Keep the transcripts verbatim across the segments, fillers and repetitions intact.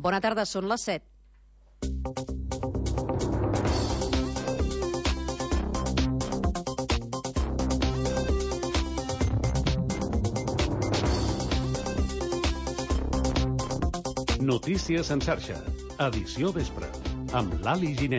Bona tarda, són les set. Notícies en xarxa, edició vespre, amb Lali Giner.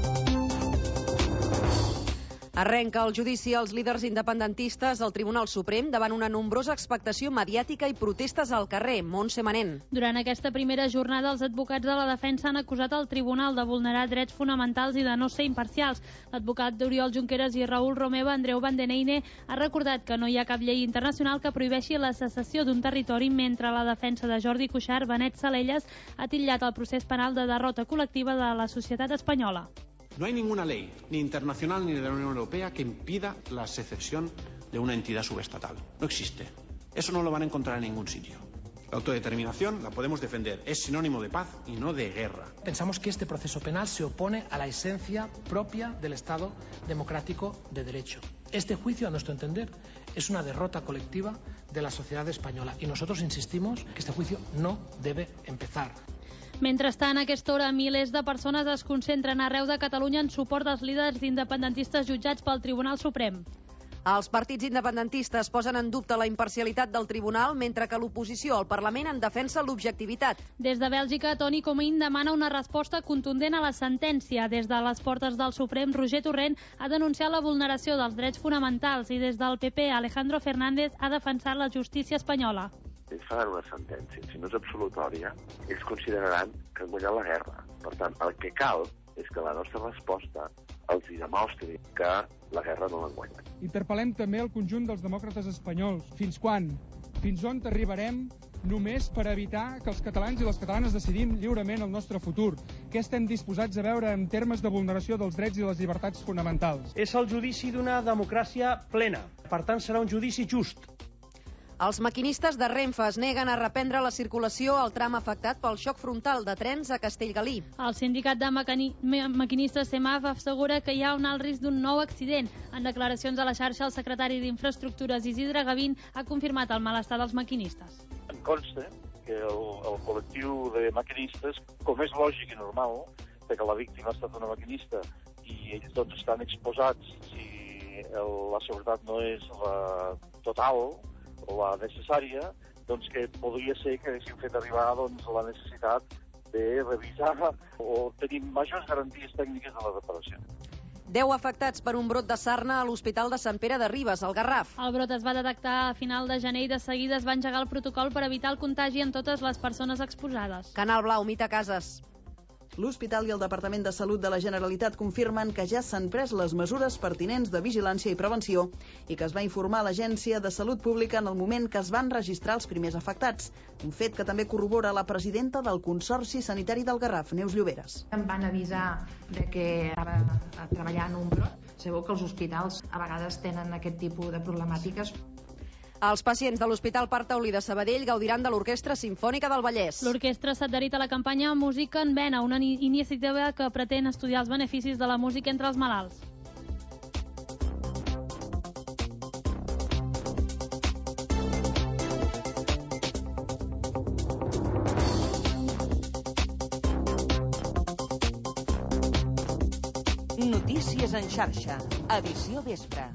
Arrenca el judici als líders independentistes al Tribunal Suprem davant una nombrosa expectació mediàtica i protestes al carrer. Montse Manent. Durant aquesta primera jornada, els advocats de la defensa han acusat el Tribunal de vulnerar drets fonamentals i de no ser imparcials. L'advocat d'Oriol Junqueras i Raül Romeva, Andreu Vandeneine, ha recordat que no hi ha cap llei internacional que prohibeixi la secessió d'un territori, mentre la defensa de Jordi Cuixart, Benet Salellas, ha titllat el procés penal de derrota col·lectiva de la societat espanyola. No hay ninguna ley, ni internacional ni de la Unión Europea, que impida la secesión de una entidad subestatal. No existe. Eso no lo van a encontrar en ningún sitio. La autodeterminación la podemos defender. Es sinónimo de paz y no de guerra. Pensamos que este proceso penal se opone a la esencia propia del Estado democrático de derecho. Este juicio, a nuestro entender, es una derrota colectiva de la sociedad española y nosotros insistimos que este juicio no debe empezar. Mentrestant, a aquesta hora, milers de persones es concentren arreu de Catalunya en suport dels líders independentistes jutjats pel Tribunal Suprem. Els partits independentistes posen en dubte la imparcialitat del tribunal, mentre que l'oposició al Parlament en defensa l'objectivitat. Des de Bèlgica, Toni Comín demana una resposta contundent a la sentència. Des de les portes del Suprem, Roger Torrent ha denunciat la vulneració dels drets fonamentals i des del P P, Alejandro Fernández ha defensat la justícia espanyola. Ells faran una sentència, si no és absolutòria, ells consideraran que han guanyat la guerra. Per tant, el que cal és que la nostra resposta els hi demostri que la guerra no l'han guanyat. Interpel·lem també el conjunt dels demòcrates espanyols. Fins quan? Fins on arribarem només per evitar que els catalans i les catalanes decidim lliurement el nostre futur? Què estem disposats a veure en termes de vulneració dels drets i les llibertats fonamentals? És el judici d'una democràcia plena. Per tant, serà un judici just. Els maquinistes de Renfe es neguen a reprendre la circulació al tram afectat pel xoc frontal de trens a Castellgalí. El sindicat de Macani... maquinistes CEMAF assegura que hi ha un alt risc d'un nou accident. En declaracions a la xarxa, el secretari d'Infraestructures, Isidre Gavín, ha confirmat el malestar dels maquinistes. Em consta que el, el col·lectiu de maquinistes, com és lògic i normal, que la víctima ha estat una maquinista i ells doncs, estan exposats si el, la seguretat no és la total, la necessària, doncs que podria ser que haguessin fet arribar doncs, la necessitat de revisar o tenir majors garanties tècniques de la reparació. Deu afectats per un brot de sarna a l'Hospital de Sant Pere de Ribes, al Garraf. El brot es va detectar a final de gener i de seguida es va engegar el protocol per evitar el contagi en totes les persones exposades. Canal Blau, Mita Cases. L'Hospital i el Departament de Salut de la Generalitat confirmen que ja s'han pres les mesures pertinents de vigilància i prevenció i que es va informar a l'Agència de Salut Pública en el moment que es van registrar els primers afectats. Un fet que també corrobora la presidenta del Consorci Sanitari del Garraf, Neus Lloberes. Em van avisar de que estava treballant un brot. Segur que els hospitals a vegades tenen aquest tipus de problemàtiques. Els pacients de l'Hospital Parc Taulí de Sabadell gaudiran de l'Orquestra Simfònica del Vallès. L'orquestra s'ha adherit a la campanya Música en Vena, una iniciativa que pretén estudiar els beneficis de la música entre els malalts. Notícies en xarxa, edició vespre.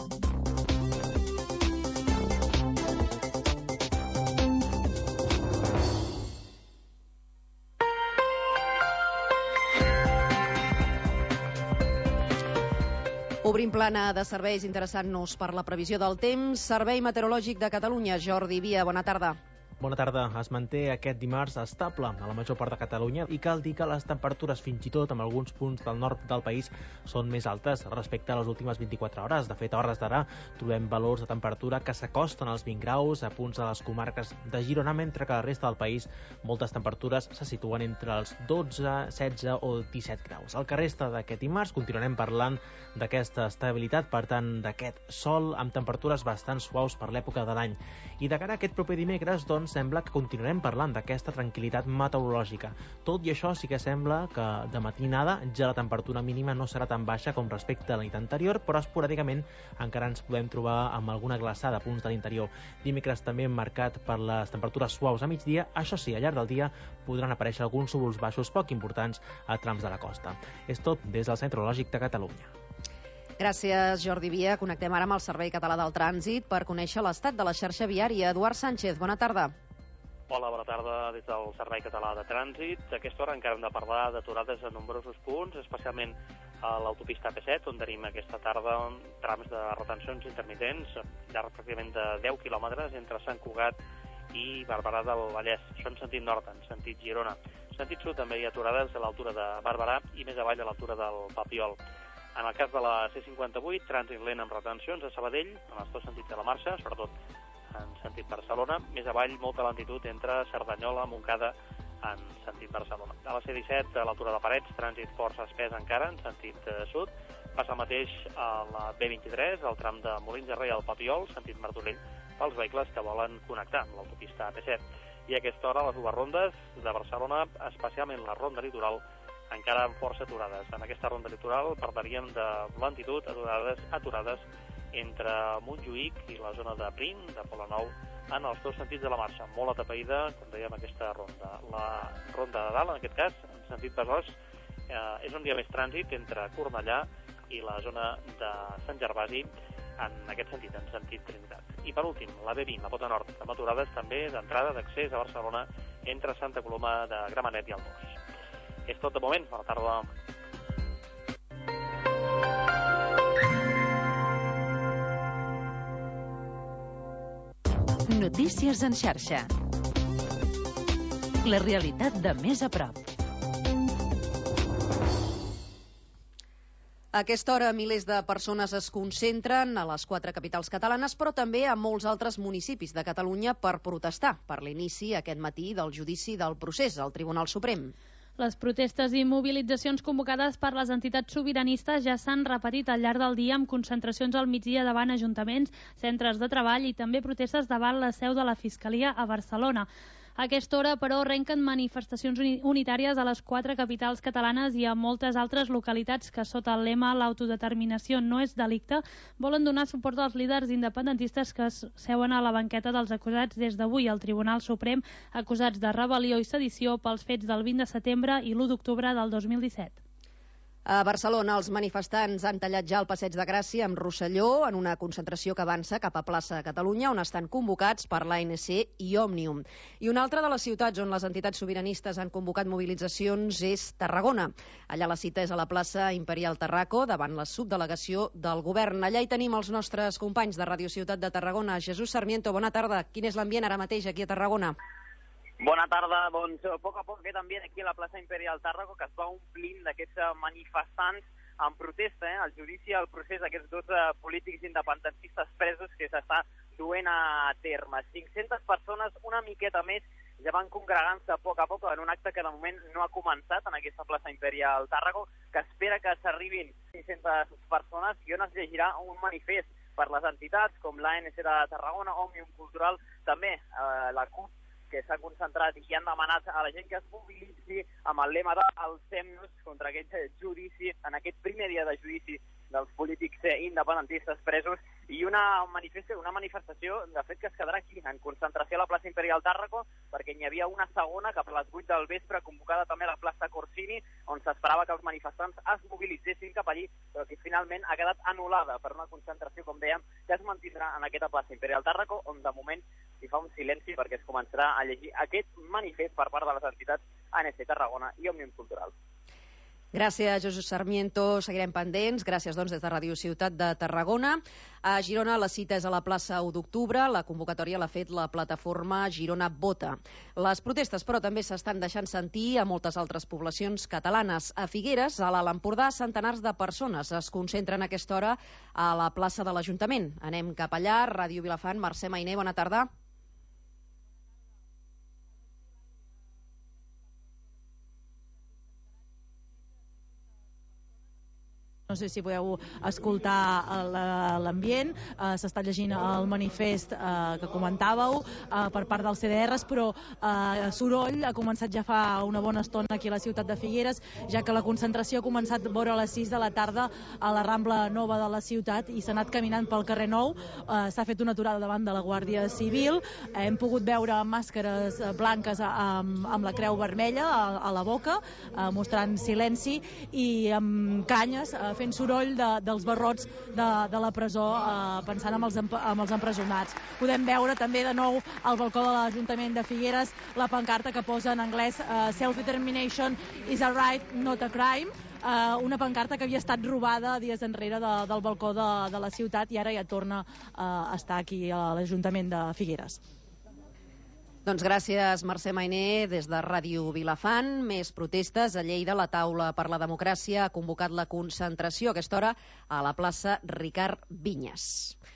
Obrim plana de serveis interessant-nos per la previsió del temps. Servei Meteorològic de Catalunya, Jordi Via, bona tarda. Bona tarda. Es manté aquest dimarts estable a la major part de Catalunya i cal dir que les temperatures, fins i tot en alguns punts del nord del país, són més altes respecte a les últimes vint-i-quatre hores. De fet, a hores d'ara trobem valors de temperatura que s'acosten als vint graus a punts de les comarques de Girona, mentre que a la resta del país moltes temperatures se situen entre els dotze, setze o disset graus. El que resta d'aquest dimarts continuarem parlant d'aquesta estabilitat, per tant, d'aquest sol amb temperatures bastant suaus per l'època de l'any. I de cara a aquest proper dimecres, doncs, doncs, sembla que continuarem parlant d'aquesta tranquil·litat meteorològica. Tot i això, sí que sembla que de matinada ja la temperatura mínima no serà tan baixa com respecte a la nit anterior, però esporàdicament encara ens podem trobar amb alguna glaçada a punts de l'interior. Dimecres també marcat per les temperatures suaus a migdia. Això sí, al llarg del dia podran aparèixer alguns núvols baixos poc importants a trams de la costa. És tot des del Centre Meteorològic de Catalunya. Gràcies, Jordi Via. Connectem ara amb el Servei Català del Trànsit per conèixer l'estat de la xarxa viària. Eduard Sánchez, bona tarda. Hola, bona tarda des del Servei Català de Trànsit. A aquesta hora encara hem de parlar d'aturades a nombrosos punts, especialment a l'autopista A P set, on tenim aquesta tarda trams de retencions intermitents, llarg pràcticament de deu quilòmetres entre Sant Cugat i Barberà del Vallès. Això en sentit nord, en sentit Girona. En sentit sud també hi ha aturades a l'altura de Barberà i més avall a l'altura del Papiol. En el cas de la C cinquanta-vuit, trànsit lent amb retencions a Sabadell, en els dos sentits de la marxa, sobretot en sentit Barcelona. Més avall, molta lentitud entre Cerdanyola i Montcada en sentit Barcelona. A la C disset, a l'altura de Parets, trànsit força espès encara en sentit sud. Passa el mateix a la B vint-i-tres, al tram de Molins de Rei al Papiol, sentit Martorell, pels vehicles que volen connectar amb l'autopista A P set. I a aquesta hora, les dues rondes de Barcelona, especialment la ronda litoral, encara amb força aturades. En aquesta ronda litoral parlaríem de lentitud, aturades, aturades entre Montjuïc i la zona de Prim, de Poblenou, en els dos sentits de la marxa. Molt atapeïda, com dèiem, aquesta ronda. La ronda de dalt, en aquest cas, en sentit Besòs, eh, és on hi ha més trànsit entre Cornellà i la zona de Sant Gervasi, en aquest sentit, en sentit Trinitat. I per últim, la B vint, la Pota Nord, amb aturades també d'entrada d'accés a Barcelona entre Santa Coloma de Gramenet i Aldós. És tot de moment. Bona tarda. Notícies en xarxa. La realitat de més a prop. A aquesta hora, milers de persones es concentren a les quatre capitals catalanes, però també a molts altres municipis de Catalunya per protestar per l'inici aquest matí del judici del procés al Tribunal Suprem. Les protestes i mobilitzacions convocades per les entitats sobiranistes ja s'han repetit al llarg del dia amb concentracions al migdia davant ajuntaments, centres de treball i també protestes davant la seu de la Fiscalia a Barcelona. A aquesta hora, però, arrenquen manifestacions unitàries a les quatre capitals catalanes i a moltes altres localitats que, sota el lema "L'autodeterminació no és delicte", volen donar suport als líders independentistes que seuen a la banqueta dels acusats des d'avui al Tribunal Suprem, acusats de rebel·lió i sedició pels fets del vint de setembre i l'u d'octubre del dos mil disset. A Barcelona, els manifestants han tallat ja el Passeig de Gràcia amb Rosselló en una concentració que avança cap a plaça Catalunya, on estan convocats per l'A N C i Òmnium. I una altra de les ciutats on les entitats sobiranistes han convocat mobilitzacions és Tarragona. Allà la cita és a la plaça Imperial Tarraco, davant la subdelegació del govern. Allà hi tenim els nostres companys de Radio Ciutat de Tarragona. Jesús Sarmiento, bona tarda. Quin és l'ambient ara mateix aquí a Tarragona? Bona tarda, doncs a poc a poc ve també aquí a la plaça Imperial Tàrraco, que es va omplint d'aquests manifestants en protesta, eh, al judici, al procés d'aquests dos eh, polítics independentistes presos que s'està duent a terme. cinc-centes persones, una miqueta més, ja van congregant-se a poc a poc en un acte que de moment no ha començat en aquesta plaça Imperial Tàrraco, que espera que s'arribin cinc-centes persones i on es llegirà un manifest per les entitats com l'A N C de Tarragona, Òmnium Cultural, també eh, la C U P, que s'ha concentrat i han demanat a la gent que es mobilitzi amb el lema de "Alcem-nos" contra aquest judici, en aquest primer dia de judici dels polítics independentistes presos, i una, manifesta, una manifestació, de fet, que es quedarà aquí, en concentració a la plaça Imperial Tàrraco, perquè n'hi havia una segona cap a les vuit del vespre, convocada també a la plaça Corsini, on s'esperava que els manifestants es mobilitzessin cap allí, però que finalment ha quedat anul·lada per una concentració, com dèiem, que es mantindrà en aquesta plaça Imperial Tàrraco, on de moment s'hi fa un silenci perquè es començarà a llegir aquest manifest per part de les entitats A N C Tarragona i Òmnium Cultural. Gràcies, Jesús Sarmiento. Seguirem pendents. Gràcies, doncs, des de Radio Ciutat de Tarragona. A Girona la cita és a la plaça u d'octubre. La convocatòria l'ha fet la plataforma Girona Vota. Les protestes, però, també s'estan deixant sentir a moltes altres poblacions catalanes. A Figueres, a l'Alt Empordà, centenars de persones es concentren a aquesta hora a la plaça de l'Ajuntament. Anem cap allà. Ràdio Vilafant, Mercè Mainer, bona tarda. No sé si podeu escoltar l'ambient, eh, s'està llegint el manifest eh, que comentàveu eh, per part dels C D Rs, però eh, soroll ha començat ja fa una bona estona aquí a la ciutat de Figueres, ja que la concentració ha començat a vora a les sis de la tarda a la Rambla Nova de la ciutat i s'ha anat caminant pel carrer Nou. Eh, s'ha fet una aturada davant de la Guàrdia Civil, hem pogut veure màscares blanques amb, amb la creu vermella a, a la boca, eh, mostrant silenci, i amb canyes eh, fent soroll de, dels barrots de, de la presó, eh, pensant en els, en els empresonats. Podem veure també de nou al balcó de l'Ajuntament de Figueres la pancarta que posa en anglès eh, Self-determination is a right, not a crime, eh, una pancarta que havia estat robada dies enrere de, del balcó de, de la ciutat i ara ja torna eh, a estar aquí a l'Ajuntament de Figueres. Doncs gràcies, Mercè Mainer, des de Ràdio Vilafant. Més protestes. A Lleida, la Taula per la Democràcia ha convocat la concentració a aquesta hora a la plaça Ricard Vinyes.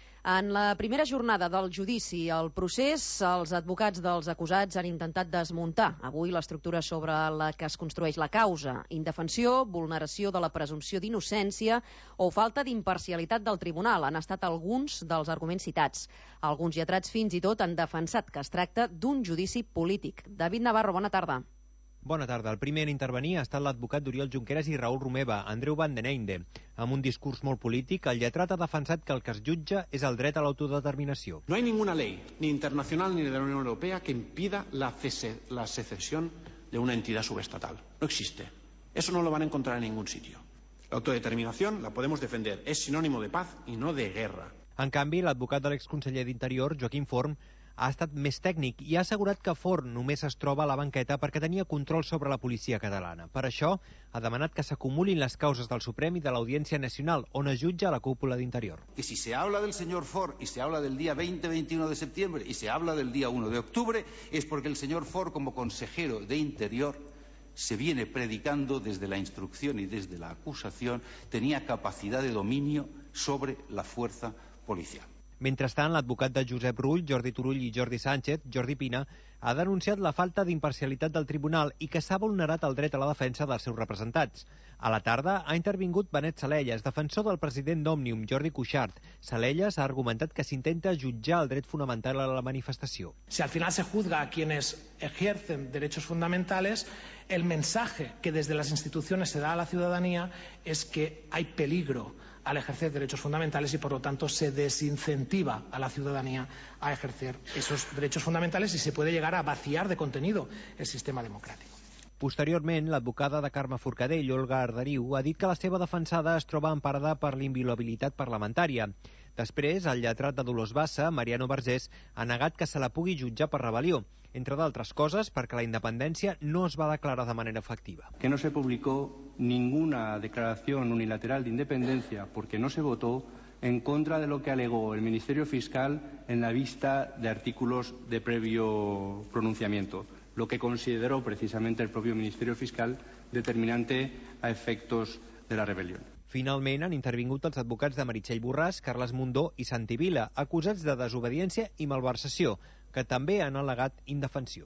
En la primera jornada del judici al procés, els advocats dels acusats han intentat desmuntar avui l'estructura sobre la que es construeix la causa: indefensió, vulneració de la presumpció d'innocència o falta d'imparcialitat del tribunal. Han estat alguns dels arguments citats. Alguns lletrats fins i tot han defensat que es tracta d'un judici polític. David Navarro, bona tarda. Bona tarda. El primer en intervenir ha estat l'advocat d'Oriol Junqueras i Raül Romeva, Andreu Van den Einde. Amb un discurs molt polític, el lletrat ha defensat que el que es jutja és el dret a l'autodeterminació. No hay ninguna ley, ni internacional ni de la Unión Europea, que impida la, cese, la secesión de una entidad subestatal. No existe. Eso no lo van a encontrar en ningún sitio. La autodeterminación la podemos defender. Es sinónimo de paz y no de guerra. En canvi, l'advocat de l'exconseller d'Interior, Joaquim Forn, ha estat més tècnic i ha assegurat que Forn només es troba a la banqueta perquè tenia control sobre la policia catalana. Per això, ha demanat que s'acumulin les causes del Suprem i de l'Audiència Nacional, on es jutja la cúpula d'Interior. Que si se habla del señor Forn y se habla del día veinte veintiuno de septiembre y se habla del día uno de octubre, es porque el señor Forn, como consejero de Interior, se viene predicando desde la instrucción y desde la acusación, tenía capacidad de dominio sobre la fuerza policial. Mentrestant, l'advocat de Josep Rull, Jordi Turull i Jordi Sánchez, Jordi Pina, ha denunciat la falta d'imparcialitat del tribunal i que s'ha vulnerat el dret a la defensa dels seus representats. A la tarda ha intervingut Benet Salellas, defensor del president d'Òmnium, Jordi Cuixart. Salellas ha argumentat que s'intenta jutjar el dret fonamental a la manifestació. Si al final se juzga a quienes ejercen derechos fundamentales, el mensaje que desde las instituciones se da a la ciudadanía es que hay peligro al ejercer derechos fundamentales y por lo tanto se desincentiva a la ciudadanía a ejercer esos derechos fundamentales y se puede llegar a vaciar de contenido el sistema democrático. Posteriorment, l'advocada de Carme Forcadell, Olga Arderiu, ha dit que la seva defensada es troba emparada per l'inviolabilitat parlamentària. Després, el lletrat de Dolors Bassa, Mariano Vergés, ha negat que se la pugui jutjar per rebel·lió, entre d'altres coses perquè la independència no es va declarar de manera efectiva. Que no se publicó ninguna declaración unilateral de independencia porque no se votó en contra de lo que alegó el Ministerio Fiscal en la vista de artículos de previo pronunciamiento, lo que consideró precisamente el propio Ministerio Fiscal determinante a efectos de la rebelión. Finalment han intervingut els advocats de Meritxell Borràs, Carles Mundó i Santi Vila, acusats de desobediència i malversació, que també han al·legat indefensió.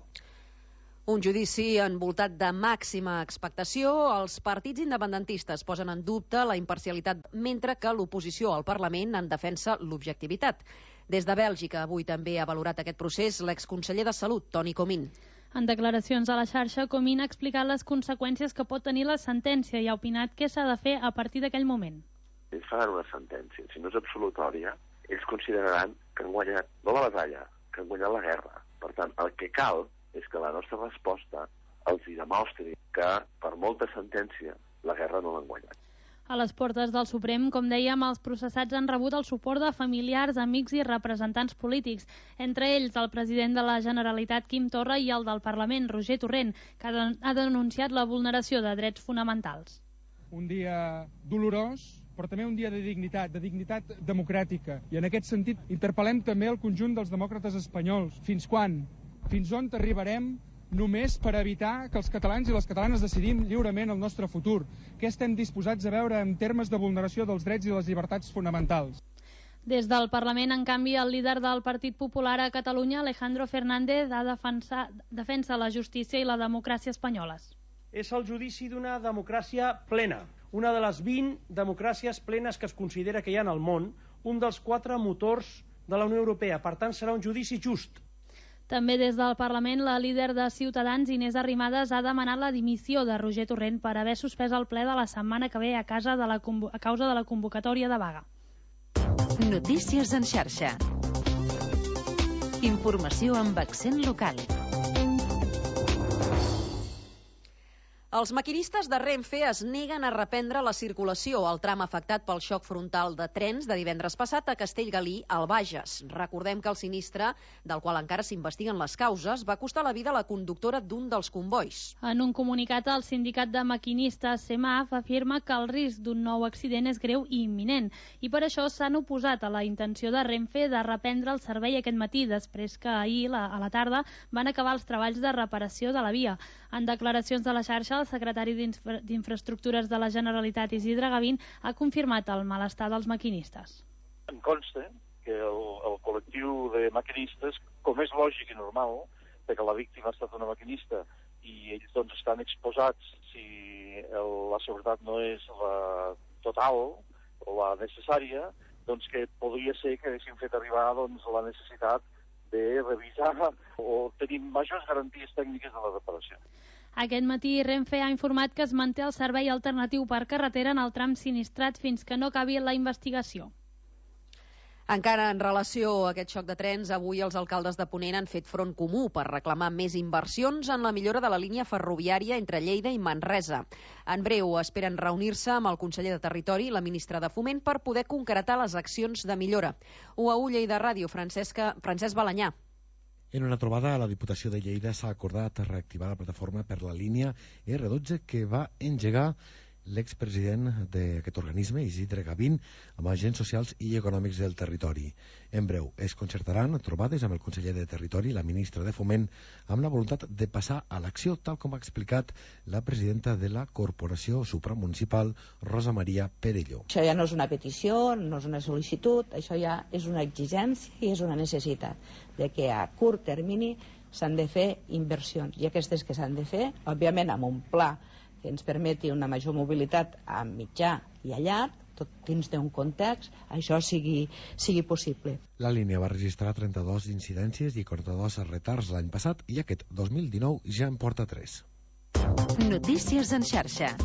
Un judici envoltat de màxima expectació. Els partits independentistes posen en dubte la imparcialitat, mentre que l'oposició al Parlament en defensa l'objectivitat. Des de Bèlgica, avui també ha valorat aquest procés l'exconseller de Salut, Toni Comín. En declaracions a la xarxa, Comín ha explicat les conseqüències que pot tenir la sentència i ha opinat què s'ha de fer a partir d'aquell moment. Ells faran una sentència, si no és absolutòria, ells consideraran que han guanyat, no la batalla, que han guanyat la guerra. Per tant, el que cal és que la nostra resposta els hi demostri que, per molta sentència, la guerra no l'han guanyat. A les portes del Suprem, com dèiem, els processats han rebut el suport de familiars, amics i representants polítics, entre ells el president de la Generalitat, Quim Torra, i el del Parlament, Roger Torrent, que ha denunciat la vulneració de drets fonamentals. Un dia dolorós, però també un dia de dignitat, de dignitat democràtica. I en aquest sentit interpel·lem també el conjunt dels demòcrates espanyols. Fins quan? Fins on arribarem només per evitar que els catalans i les catalanes decidim lliurement el nostre futur? Què estem disposats a veure en termes de vulneració dels drets i les llibertats fonamentals? Des del Parlament, en canvi, el líder del Partit Popular a Catalunya, Alejandro Fernández, ha defensat, defensa la justícia i la democràcia espanyoles. és el judici d'una democràcia plena, una de les vint democràcies plenes que es considera que hi ha en el món, un dels quatre motors de la Unió Europea. Per tant, serà un judici just. També des del Parlament, la líder de Ciutadans, Inés Arrimadas, ha demanat la dimissió de Roger Torrent per haver suspès el ple de la setmana que ve a, casa de la, a causa de la convocatòria de vaga. Notícies en xarxa. Informació amb accent local. Els maquinistes de Renfe es neguen a reprendre la circulació al tram afectat pel xoc frontal de trens de divendres passat a Castellgalí, al Bages. Recordem que el sinistre, del qual encara s'investiguen les causes, va costar la vida a la conductora d'un dels convois. En un comunicat, el sindicat de maquinistes SEMAF afirma que el risc d'un nou accident és greu i imminent, i per això s'han oposat a la intenció de Renfe de reprendre el servei aquest matí, després que ahir, a la tarda, van acabar els treballs de reparació de la via. En declaracions de la xarxa, el secretari d'Infra- d'Infraestructures de la Generalitat, Isidre Gavín, ha confirmat el malestar dels maquinistes. Em consta que el, el col·lectiu de maquinistes, com és lògic i normal, perquè la víctima ha estat una maquinista i ells doncs, estan exposats si el, la seguretat no és la total o la necessària, doncs que podria ser que haguessin fet arribar doncs, la necessitat de revisar o tenir majors garanties tècniques de la reparació. Aquest matí Renfe ha informat que es manté el servei alternatiu per carretera en el tram sinistrat fins que no acabi la investigació. Encara en relació a aquest xoc de trens, avui els alcaldes de Ponent han fet front comú per reclamar més inversions en la millora de la línia ferroviària entre Lleida i Manresa. En breu esperen reunir-se amb el conseller de Territori i la ministra de Foment per poder concretar les accions de millora. U A U Lleida Ràdio, Francesca, Francesc Balanyà. En una trobada a la Diputació de Lleida s'ha acordat reactivar la plataforma per la línia erre dotze que va engegar l'expresident d'aquest organisme, Isidre Gavín, amb agents socials i econòmics del territori. En breu, es concertaran trobades amb el conseller de Territori i la ministra de Foment amb la voluntat de passar a l'acció, tal com ha explicat la presidenta de la Corporació Supramunicipal, Rosa Maria Perelló. Això ja no és una petició, no és una sol·licitud, això ja és una exigència i és una necessitat de que a curt termini s'han de fer inversions, i aquestes que s'han de fer, òbviament amb un pla que ens permeti una major mobilitat a mitjà i a llarg, tot dins d'un context, això sigui, sigui possible. La línia va registrar trenta-dos incidències i quaranta-dos retards l'any passat i aquest dos mil dinou ja en porta tres. Notícies en xarxa.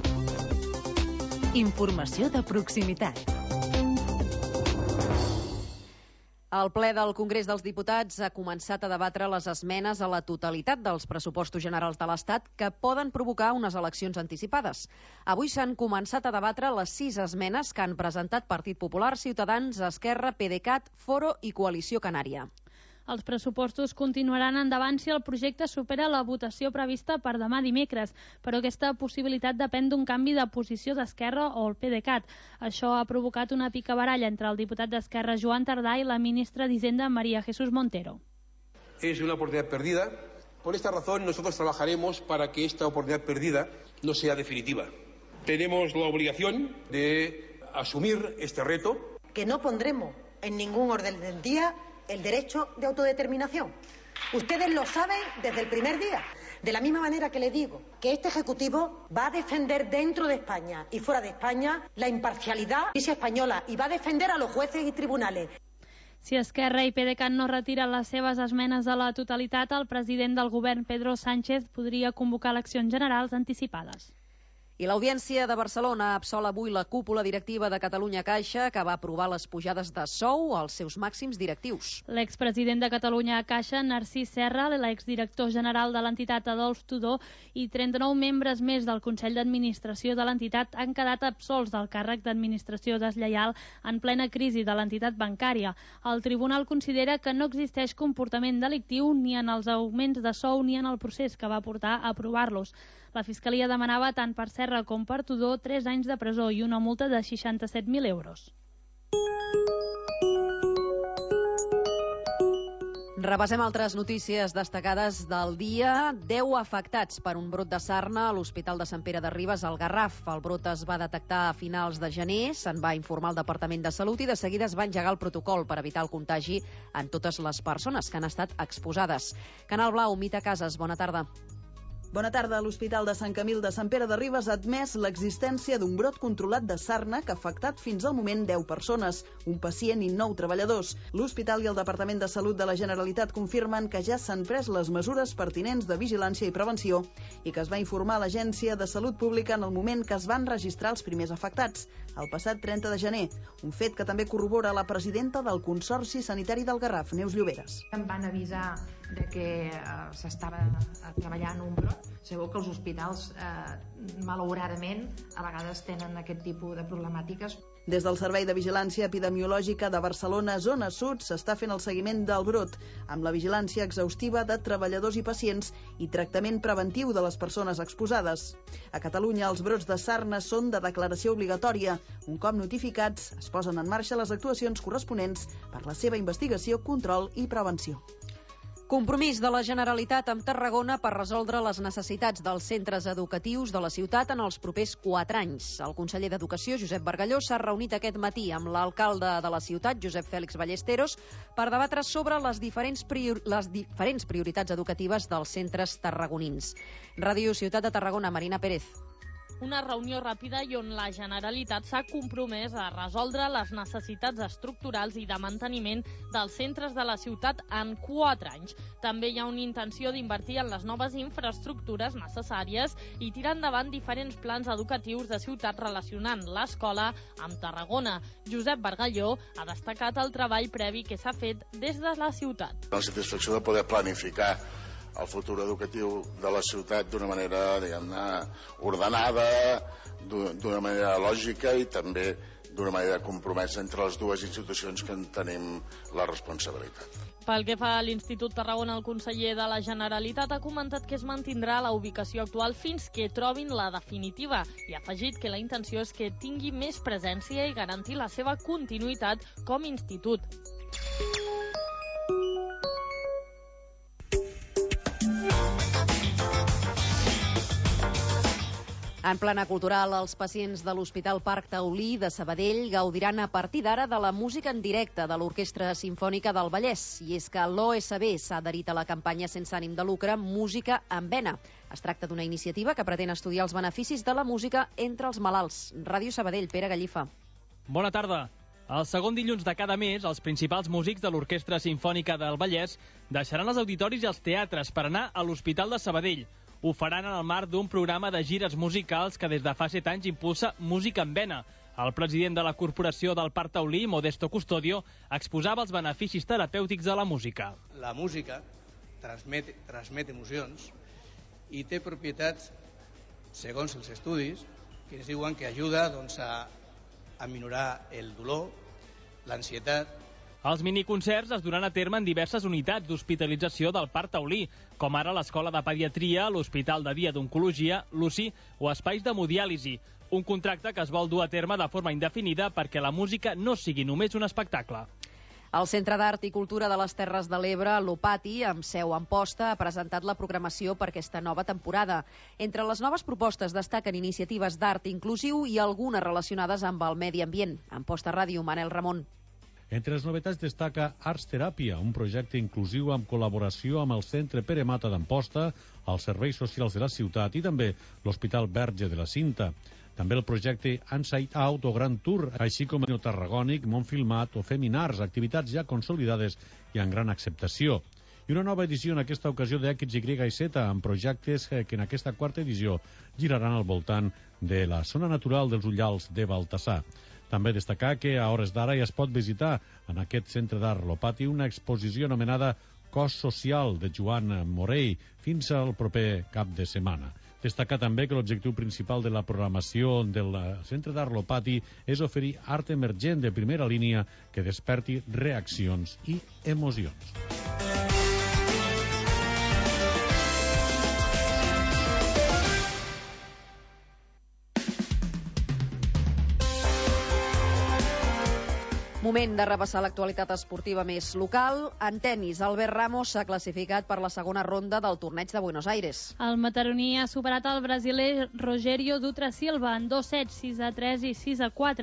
Informació de proximitat. El ple del Congrés dels Diputats ha començat a debatre les esmenes a la totalitat dels pressupostos generals de l'Estat que poden provocar unes eleccions anticipades. Avui s'han començat a debatre les sis esmenes que han presentat Partit Popular, Ciutadans, Esquerra, PDeCAT, Foro i Coalició Canària. Els pressupostos continuaran endavant si el projecte supera la votació prevista per demà dimecres, però aquesta possibilitat depèn d'un canvi de posició d'Esquerra o el PDeCAT. Això ha provocat una picabaralla entre el diputat d'Esquerra Joan Tardà i la ministra d'Hisenda María Jesús Montero. Es una oportunidad perdida. Por esta razón nosotros trabajaremos para que esta oportunidad perdida no sea definitiva. Tenemos la obligación de asumir este reto. Que no pondremos en ningún orden del día el derecho de autodeterminación. Ustedes lo saben desde el primer día. De la misma manera que le digo que este Ejecutivo va a defender dentro de España y fuera de España la imparcialidad española y va a defender a los jueces y tribunales. Si Esquerra i PDeCAT no retiren les seves esmenes a la totalitat, el president del govern, Pedro Sánchez, podria convocar eleccions generals anticipades. I l'Audiència de Barcelona absol avui la cúpula directiva de Catalunya Caixa, que va aprovar les pujades de sou als seus màxims directius. L'expresident de Catalunya Caixa, Narcís Serra, l'exdirector general de l'entitat Adolf Tudó i trenta-nou membres més del Consell d'Administració de l'entitat han quedat absolts del càrrec d'administració deslleial en plena crisi de l'entitat bancària. El tribunal considera que no existeix comportament delictiu ni en els augments de sou ni en el procés que va portar a aprovar-los. La Fiscalia demanava tant per Serra com per Tudó tres anys de presó i una multa de seixanta-set mil euros. Repassem altres notícies destacades del dia. Deu afectats per un brot de sarna a l'Hospital de Sant Pere de Ribes al Garraf. El brot es va detectar a finals de gener, se'n va informar el Departament de Salut i de seguida es va engegar el protocol per evitar el contagi en totes les persones que han estat exposades. Canal Blau, Mita Casas, bona tarda. Bona tarda. L'Hospital de Sant Camil de Sant Pere de Ribes ha admès l'existència d'un brot controlat de sarna que ha afectat fins al moment deu persones, un pacient i nou treballadors. L'Hospital i el Departament de Salut de la Generalitat confirmen que ja s'han pres les mesures pertinents de vigilància i prevenció i que es va informar a l'Agència de Salut Pública en el moment que es van registrar els primers afectats, el passat trenta de gener, un fet que també corrobora la presidenta del Consorci Sanitari del Garraf, Neus Lloberes. Em van avisar de que eh, s'estava treballant un brot. Segur que els hospitals, eh, malauradament, a vegades tenen aquest tipus de problemàtiques. Des del Servei de Vigilància Epidemiològica de Barcelona, Zona Sud, s'està fent el seguiment del brot, amb la vigilància exhaustiva de treballadors i pacients i tractament preventiu de les persones exposades. A Catalunya, els brots de sarna són de declaració obligatòria. Un cop notificats, es posen en marxa les actuacions corresponents per la seva investigació, control i prevenció. Compromís de la Generalitat amb Tarragona per resoldre les necessitats dels centres educatius de la ciutat en els propers quatre anys. El conseller d'Educació, Josep Bargalló, s'ha reunit aquest matí amb l'alcalde de la ciutat, Josep Fèlix Ballesteros, per debatre sobre les diferents, prior... les diferents prioritats educatives dels centres tarragonins. Ràdio Ciutat de Tarragona, Marina Pérez. Una reunió ràpida i on la Generalitat s'ha compromès a resoldre les necessitats estructurals i de manteniment dels centres de la ciutat en quatre anys. També hi ha una intenció d'invertir en les noves infraestructures necessàries i tirar endavant diferents plans educatius de ciutat relacionant l'escola amb Tarragona. Josep Bargalló ha destacat el treball previ que s'ha fet des de la ciutat. La satisfacció de poder planificar el futur educatiu de la ciutat d'una manera, diguem-ne, ordenada, d'una manera lògica i també d'una manera compromesa entre les dues institucions que en tenim la responsabilitat. Pel que fa a l'Institut Tarragona, el conseller de la Generalitat ha comentat que es mantindrà la ubicació actual fins que trobin la definitiva i ha afegit que la intenció és que tingui més presència i garantir la seva continuïtat com a institut. En plana cultural, els pacients de l'Hospital Parc Taulí de Sabadell gaudiran a partir d'ara de la música en directe de l'Orquestra Simfònica del Vallès. I és que l'O S B s'ha adherit a la campanya sense ànim de lucre Música en Vena. Es tracta d'una iniciativa que pretén estudiar els beneficis de la música entre els malalts. Ràdio Sabadell, Pere Gallifa. Bona tarda. El segon dilluns de cada mes, els principals músics de l'Orquestra Simfònica del Vallès deixaran els auditoris i els teatres per anar a l'Hospital de Sabadell. Ho faran en el marc d'un programa de gires musicals que des de fa set anys impulsa Música en Vena. El president de la Corporació del Parc Taulí, Modesto Custodio, exposava els beneficis terapèutics de la música. La música transmet, transmet emocions i té propietats, segons els estudis, que ens diuen que ajuda doncs, a, a minorar el dolor, l'ansietat. Els miniconcerts es duran a terme en diverses unitats d'hospitalització del Parc Taulí, com ara l'Escola de Pediatria, l'Hospital de Dia d'Oncologia, l'U C I o espais d'hemodiàlisi. Un contracte que es vol dur a terme de forma indefinida perquè la música no sigui només un espectacle. El Centre d'Art i Cultura de les Terres de l'Ebre, l'Opati, amb seu a Amposta, ha presentat la programació per aquesta nova temporada. Entre les noves propostes destaquen iniciatives d'art inclusiu i algunes relacionades amb el medi ambient. Amposta Ràdio, Manel Ramon. Entre les novetats destaca Arts Teràpia, un projecte inclusiu amb col·laboració amb el Centre Pere Mata d'Amposta, els serveis socials de la ciutat i també l'Hospital Verge de la Cinta. També el projecte Inside Out o Grand Tour, així com el Tarragònic, Món Filmat o Feminars, activitats ja consolidades i amb gran acceptació. I una nova edició en aquesta ocasió d'X, Y i Z, amb projectes que en aquesta quarta edició giraran al voltant de la zona natural dels Ullals de Baltasar. També destacar que a hores d'ara ja es pot visitar en aquest centre d'art l'Opati una exposició anomenada Cos Social de Joan Morell fins al proper cap de setmana. Destacar també que l'objectiu principal de la programació del centre d'art l'Opati és oferir art emergent de primera línia que desperti reaccions i emocions. Moment de repassar l'actualitat esportiva més local. En tennis, Albert Ramos s'ha classificat per la segona ronda del torneig de Buenos Aires. El mataroní ha superat el brasiler Rogério Dutra Silva en dos sets, sis a tres i sis a quatre.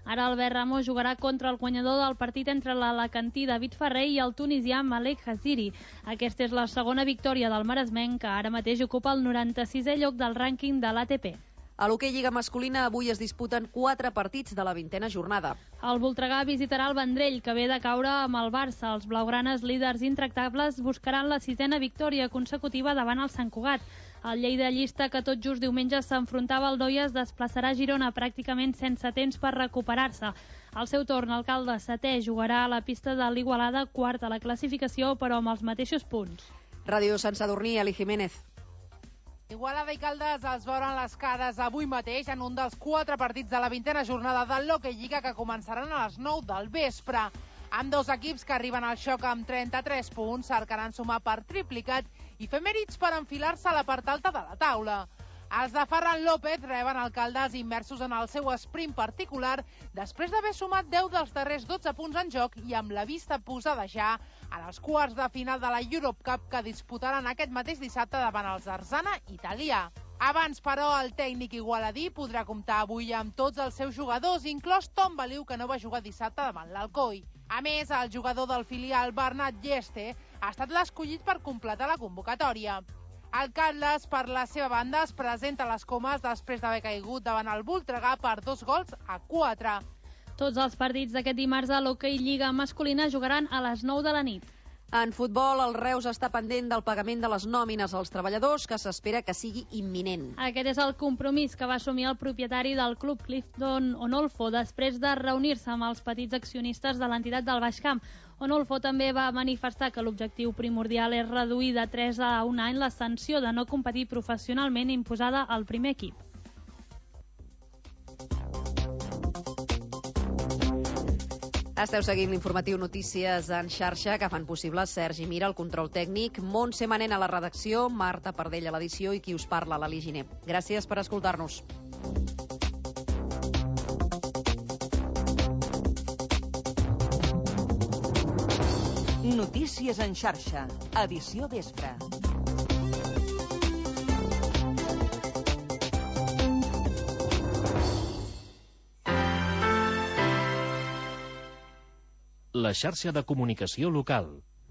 Ara Albert Ramos jugarà contra el guanyador del partit entre l'alacantí David Ferrer i el tunisià Malek Haziri. Aquesta és la segona victòria del maresmenc, que ara mateix ocupa el noranta-sisè lloc del rànquing de l'A T P. A l'hoquei Lliga masculina avui es disputen quatre partits de la vintena jornada. El Voltregà visitarà el Vendrell, que ve de caure amb el Barça. Els blaugranes, líders intractables, buscaran la sisena victòria consecutiva davant el Sant Cugat. El Lleida Llista, que tot just diumenge s'enfrontava al Noia, es desplaçarà a Girona pràcticament sense temps per recuperar-se. Al seu torn, el Caldes, setè, jugarà a la pista de l'Igualada, quart a la classificació, però amb els mateixos punts. Ràdio Sant Sadurní, Eli Jiménez. Igualada i Caldes es veuran les cares avui mateix en un dels quatre partits de la vintena jornada de l'Hockey Lliga, que començaran a les nou del vespre. Amb dos equips que arriben al xoc amb trenta-tres punts cercaran sumar per triplicat i fer mèrits per enfilar-se a la part alta de la taula. Els de Ferran López reben el Caldes immersos en el seu sprint particular després d'haver sumat deu dels darrers dotze punts en joc i amb la vista posada ja en els quarts de final de la Europe Cup, que disputaran aquest mateix dissabte davant el Zarzana italià. Abans, però, el tècnic igualadí podrà comptar avui amb tots els seus jugadors, inclòs Tom Baliu, que no va jugar dissabte davant l'Alcoi. A més, el jugador del filial Bernat Lleste ha estat l'escollit per completar la convocatòria. El Caldes, per la seva banda, es presenta a les comes després d'haver caigut davant el Voltregà per dos gols a quatre. Tots els partits d'aquest dimarts a l'Hockey Lliga masculina jugaran a les nou de la nit. En futbol, el Reus està pendent del pagament de les nòmines als treballadors, que s'espera que sigui imminent. Aquest és el compromís que va assumir el propietari del club Clifton Onolfo després de reunir-se amb els petits accionistes de l'entitat del Baix Camp. Onolfo també va manifestar que l'objectiu primordial és reduir de tres a un any la sanció de no competir professionalment imposada al primer equip. Esteu seguint l'informatiu Notícies en xarxa, que fan possible Sergi Mira, el control tècnic, Montse Manent a la redacció, Marta Pardell a l'edició i qui us parla, l'Ali Giner. Gràcies per escoltar-nos. Notícies en xarxa, edició vespre. La xarxa de comunicació local.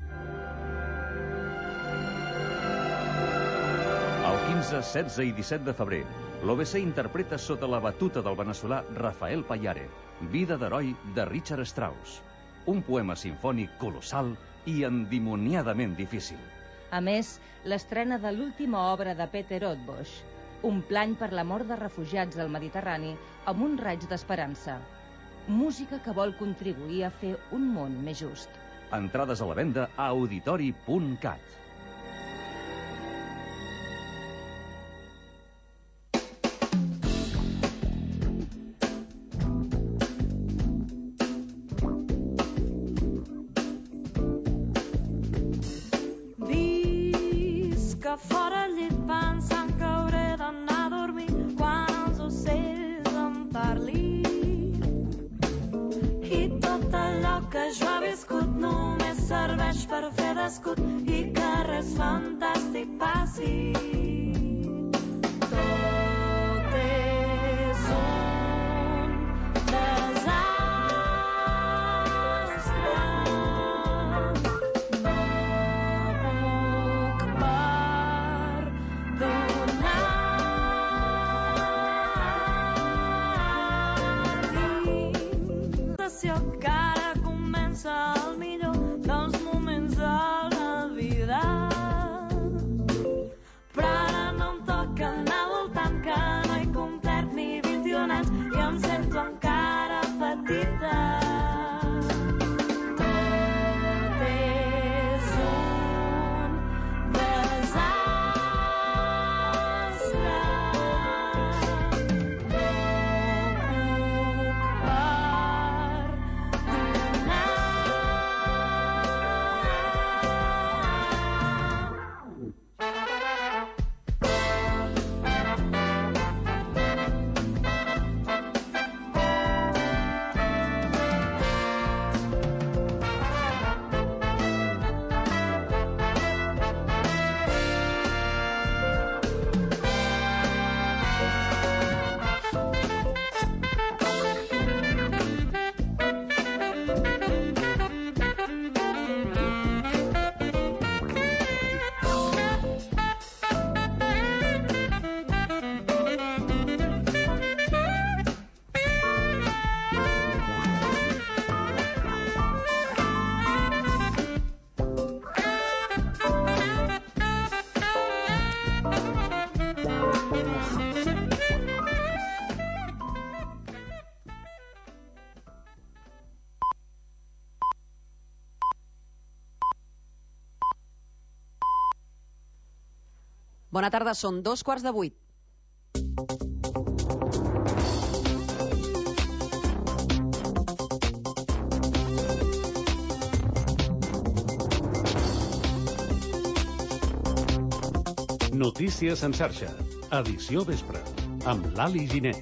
El quinze, setze i disset de febrer, l'O B C interpreta sota la batuta del veneçolà Rafael Payare, Vida d'heroi de Richard Strauss. Un poema simfònic colossal i endimoniadament difícil. A més, l'estrena de l'última obra de Peter Otbosch, Un plany per la mort de refugiats del Mediterrani amb un raig d'esperança. Música que vol contribuir a fer un món més just. Entrades a la venda a auditori punt cat. Visc a fora al llit pensant que hauré d'anar a dormir quan els ocells em parlin. Que jo he viscut només serveix per fer d'escut i que res fantàstic passi. Tot és un desastre. No puc perdonar. Bona tarda, són dos quarts de vuit. Notícies en xarxa, edició vespre, amb l'Ali Giner.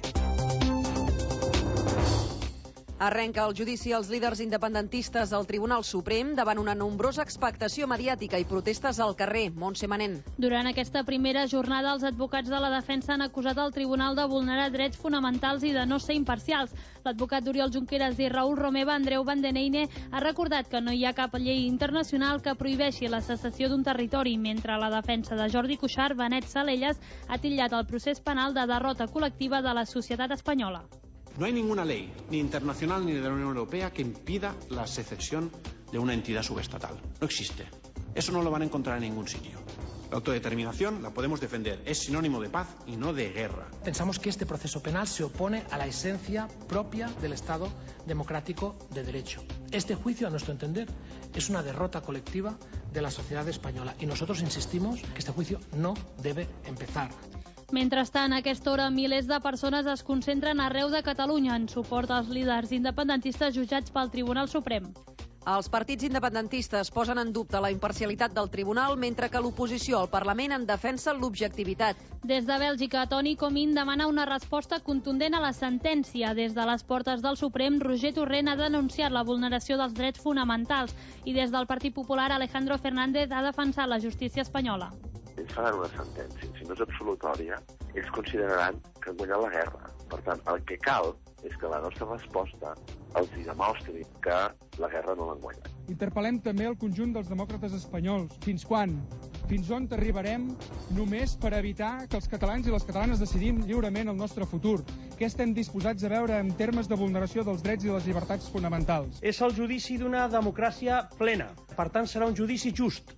Arrenca el judici als líders independentistes al Tribunal Suprem davant una nombrosa expectació mediàtica i protestes al carrer. Montse Manent. Durant aquesta primera jornada, els advocats de la defensa han acusat el Tribunal de vulnerar drets fonamentals i de no ser imparcials. L'advocat d'Oriol Junqueras i Raül Romeva, Andreu Vandeneine, ha recordat que no hi ha cap llei internacional que prohibeixi la secessió d'un territori, mentre la defensa de Jordi Cuixart, Benet Salellas, ha titllat el procés penal de derrota col·lectiva de la societat espanyola. No hay ninguna ley, ni internacional ni de la Unión Europea, que impida la secesión de una entidad subestatal. No existe. Eso no lo van a encontrar en ningún sitio. La autodeterminación la podemos defender. Es sinónimo de paz y no de guerra. Pensamos que este proceso penal se opone a la esencia propia del Estado democrático de derecho. Este juicio, a nuestro entender, es una derrota colectiva de la sociedad española y nosotros insistimos que este juicio no debe empezar. Mentrestant, a aquesta hora, milers de persones es concentren arreu de Catalunya en suport als líders independentistes jutjats pel Tribunal Suprem. Els partits independentistes posen en dubte la imparcialitat del tribunal, mentre que l'oposició al Parlament en defensa l'objectivitat. Des de Bèlgica, Toni Comín demana una resposta contundent a la sentència. Des de les portes del Suprem, Roger Torrent ha denunciat la vulneració dels drets fonamentals i des del Partit Popular, Alejandro Fernández ha defensat la justícia espanyola. Ells faran una sentència, si no és absolutòria, ells consideraran que han guanyat la guerra. Per tant, el que cal és que la nostra resposta els demostri que la guerra no l'han guanyat. Interpel·lem també el conjunt dels demòcrates espanyols. Fins quan? Fins on arribarem només per evitar que els catalans i les catalanes decidim lliurement el nostre futur? Què estem disposats a veure en termes de vulneració dels drets i les llibertats fonamentals? És el judici d'una democràcia plena. Per tant, serà un judici just.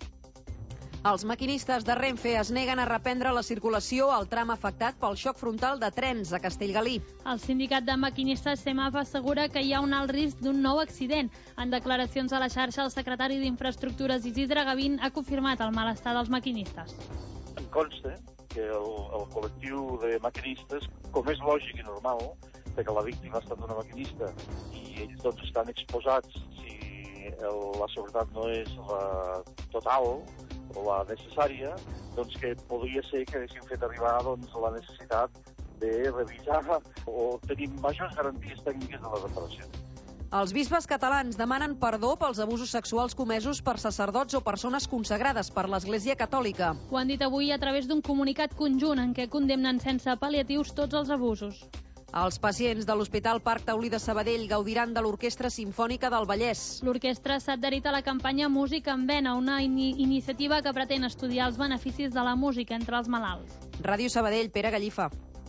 Els maquinistes de Renfe es neguen a reprendre la circulació al tram afectat pel xoc frontal de trens a Castellgalí. El sindicat de maquinistes SEMAF assegura que hi ha un alt risc d'un nou accident. En declaracions a la xarxa, el secretari d'Infraestructures Isidre Gavín ha confirmat el malestar dels maquinistes. Em consta que el, el col·lectiu de maquinistes, com és lògic i normal, perquè la víctima ha estat una maquinista i ells doncs estan exposats si el, la seguretat no és la total o la necessària, doncs que podria ser que haguessin fet arribar doncs, la necessitat de revisar o tenir majors garanties tècniques de la reparació. Els bisbes catalans demanen perdó pels abusos sexuals comesos per sacerdots o persones consagrades per l'Església Catòlica. Ho han dit avui a través d'un comunicat conjunt en què condemnen sense pal·liatius tots els abusos. Els pacients de l'Hospital Parc Taulí de Sabadell gaudiran de l'Orquestra Simfònica del Vallès. L'orquestra s'ha adherit a la campanya Música en Vena, una ini iniciativa que pretén estudiar els beneficis de la música entre els malalts. Ràdio Sabadell, Pere Gallifa.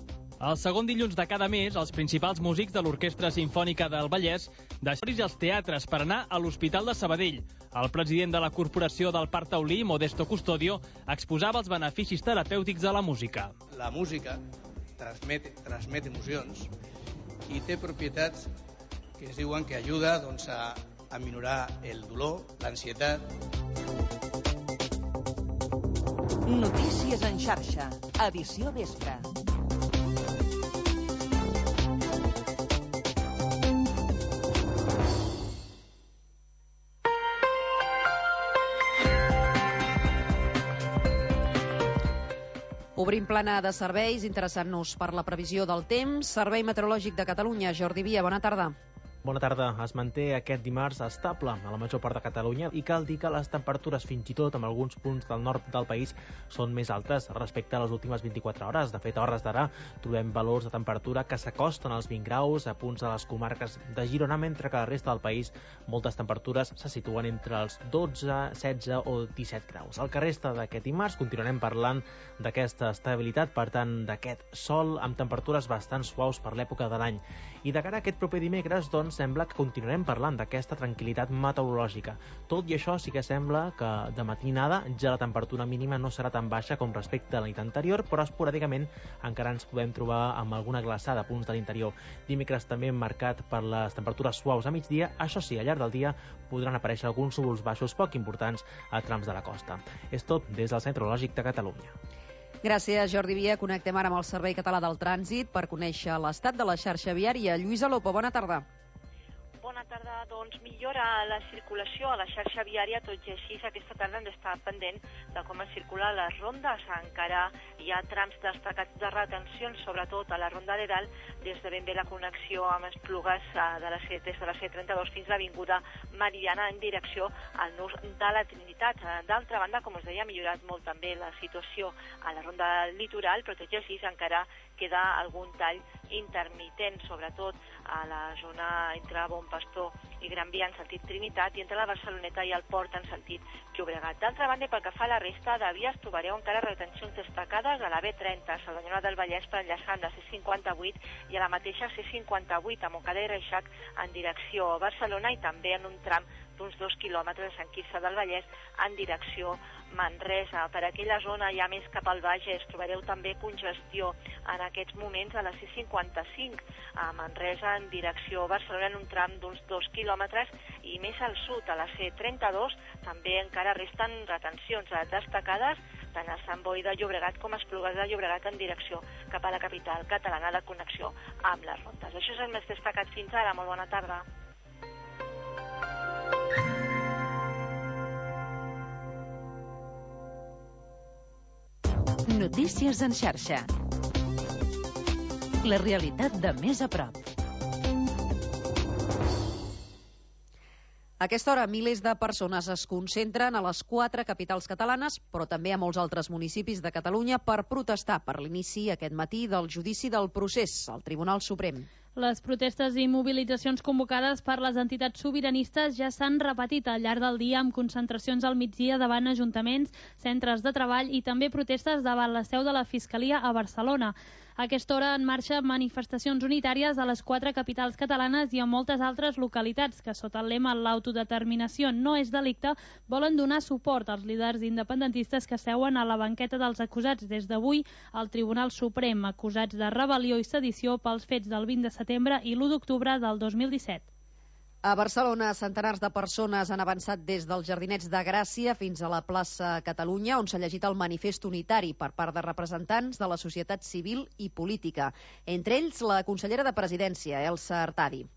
El segon dilluns de cada mes, els principals músics de l'Orquestra Simfònica del Vallès deixen els teatres per anar a l'Hospital de Sabadell. El president de la Corporació del Parc Taulí, Modesto Custodio, exposava els beneficis terapèutics de la música. La música transmet, transmet emocions i té propietats que es diuen que ajuda doncs, a, a minorar el dolor, l'ansietat. Notícies en xarxa, edició vespre. Obrim plana de serveis, interessant-nos per la previsió del temps. Servei Meteorològic de Catalunya, Jordi Via, bona tarda. Bona tarda. Es manté aquest dimarts estable a la major part de Catalunya i cal dir que les temperatures, fins i tot en alguns punts del nord del país, són més altes respecte a les últimes vint-i-quatre hores. De fet, a hores d'ara trobem valors de temperatura que s'acosten als vint graus a punts de les comarques de Girona, mentre que a la resta del país moltes temperatures se situen entre els dotze, setze o disset graus. El que resta d'aquest dimarts continuarem parlant d'aquesta estabilitat, per tant, d'aquest sol amb temperatures bastant suaus per l'època de l'any. I de cara a aquest proper dimecres, doncs, sembla que continuarem parlant d'aquesta tranquil·litat meteorològica. Tot i això, sí que sembla que de matinada ja la temperatura mínima no serà tan baixa com respecte a la nit anterior, però esporàdicament encara ens podem trobar amb alguna glaçada a punts de l'interior. Dimecres també marcat per les temperatures suaus a migdia. Això sí, al llarg del dia podran aparèixer alguns núvols baixos poc importants a trams de la costa. És tot des del Centre Meteorològic de Catalunya. Gràcies, Jordi Via. Connectem ara amb el Servei Català del Trànsit per conèixer l'estat de la xarxa viària. Lluïsa Lopo, bona tarda. Bona tarda. Doncs millora la circulació a la xarxa viària, tot i així aquesta tarda hem d'estar pendent de com es circula a les rondes. Encara hi ha trams destacats de retencions, sobretot a la ronda de dalt, des de ben bé la connexió amb Esplugues de la C, des de la C trenta-dos fins a l'Avinguda Meridiana en direcció al nus de la Trinitat. D'altra banda, com us deia, ha millorat molt també la situació a la ronda litoral, però tot i així encara queda algun tall intermitent, sobretot a la zona entre Bon Pastor i Gran Via en sentit Trinitat i entre la Barceloneta i el Port en sentit Llobregat. D'altra banda, pel que fa a la resta de vies, trobareu encara retencions destacades a la B trenta, a Cerdanyola del Vallès per enllaçar amb la C cinquanta-vuit i a la mateixa C cinquanta-vuit a Montcada i Reixac en direcció a Barcelona i també en un tram d'uns dos quilòmetres a Sant Quirze del Vallès en direcció Manresa. Per aquella zona, ja més cap al Bages, trobareu també congestió en aquests moments a la C cinquanta-cinc a Manresa en direcció Barcelona en un tram d'uns dos quilòmetres i més al sud, a la C trenta-dos, també encara resten retencions destacades tant a Sant Boi de Llobregat com a Esplugues de Llobregat en direcció cap a la capital catalana de connexió amb les rondes. Això és el més destacat fins ara. Molt bona tarda. Notícies en xarxa. La realitat de més a prop. A aquesta hora, milers de persones es concentren a les quatre capitals catalanes, però també a molts altres municipis de Catalunya per protestar per l'inici aquest matí del judici del procés al Tribunal Suprem. Les protestes i mobilitzacions convocades per les entitats sobiranistes ja s'han repetit al llarg del dia amb concentracions al migdia davant ajuntaments, centres de treball i també protestes davant la seu de la Fiscalia a Barcelona. A aquesta hora en marxa manifestacions unitàries a les quatre capitals catalanes i a moltes altres localitats que, sota el lema "L'autodeterminació no és delicte", volen donar suport als líders independentistes que seuen a la banqueta dels acusats des d'avui al Tribunal Suprem, acusats de rebel·lió i sedició pels fets del vint de setembre i l'u d'octubre del dos mil disset. A Barcelona, centenars de persones han avançat des dels Jardinets de Gràcia fins a la plaça Catalunya, on s'ha llegit el manifest unitari per part de representants de la societat civil i política. Entre ells, la consellera de Presidència, Elsa Artadi.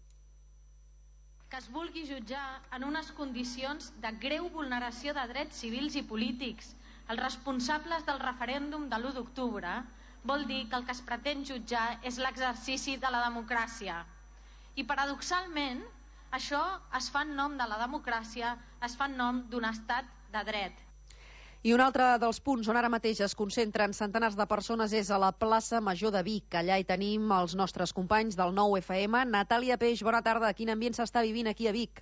Que es vulgui jutjar en unes condicions de greu vulneració de drets civils i polítics. Els responsables del referèndum de l'u d'octubre vol dir que el que es pretén jutjar és l'exercici de la democràcia. I paradoxalment, això es fa en nom de la democràcia, es fa en nom d'un estat de dret. I un altre dels punts on ara mateix es concentren centenars de persones és a la plaça Major de Vic. Allà hi tenim els nostres companys del nou F M. Natàlia Peix, bona tarda. Quin ambient s'està vivint aquí a Vic?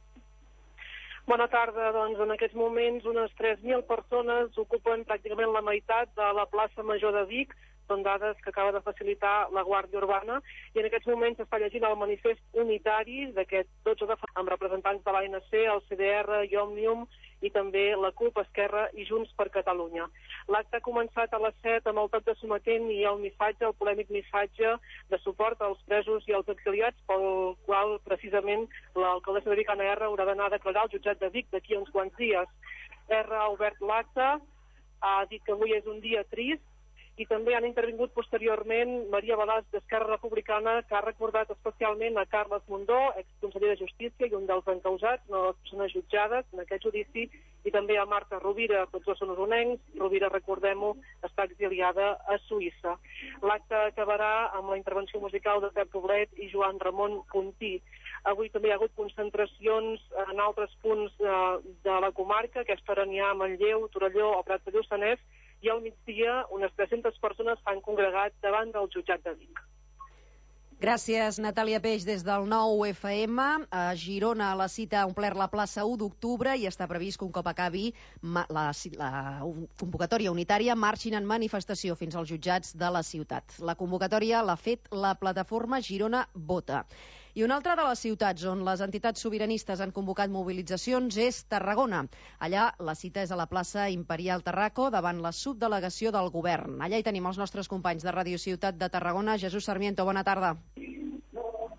Bona tarda. Doncs en aquests moments unes tres mil persones ocupen pràcticament la meitat de la plaça Major de Vic. Són dades que acaba de facilitar la Guàrdia Urbana i en aquests moments s'està llegint el manifest unitari d'aquest dotze de febrer amb representants de l'A N C, el C D R i Òmnium i també la CUP, Esquerra i Junts per Catalunya. L'acte ha començat a les set amb el toc de sometent i el missatge, el polèmic missatge de suport als presos i als exiliats, pel qual precisament l'alcaldessa de Vic, Anna R, haurà d'anar a declarar al jutjat de Vic d'aquí a uns quants dies. R ha obert l'acte, ha dit que avui és un dia trist i també han intervingut posteriorment Maria Balàs d'Esquerra Republicana, que ha recordat especialment a Carles Mundó, exconseller de Justícia i un dels encausats, una de les persones jutjades en aquest judici, i també a Marta Rovira, tots dos són usonencs. Rovira, recordem-ho, està exiliada a Suïssa. L'acte acabarà amb la intervenció musical de Pep Poblet i Joan Ramon Puntí. Avui també hi ha hagut concentracions en altres punts de la comarca, aquesta hora n'hi ha a Manlleu, Torelló o Prat de Lluçanès, i al migdia unes tres-centes persones s'han congregat davant del jutjat de Vic. Gràcies, Natàlia Peix, des del nou F M. A Girona, la cita ha omplert la plaça u d'octubre i està previst que un cop acabi la, la convocatòria unitària marxin en manifestació fins als jutjats de la ciutat. La convocatòria l'ha fet la plataforma Girona Vota. I una altra de les ciutats on les entitats sobiranistes han convocat mobilitzacions és Tarragona. Allà la cita és a la plaça Imperial Tarraco davant la subdelegació del govern. Allà hi tenim els nostres companys de Ràdio Ciutat de Tarragona. Jesús Sarmiento, bona tarda.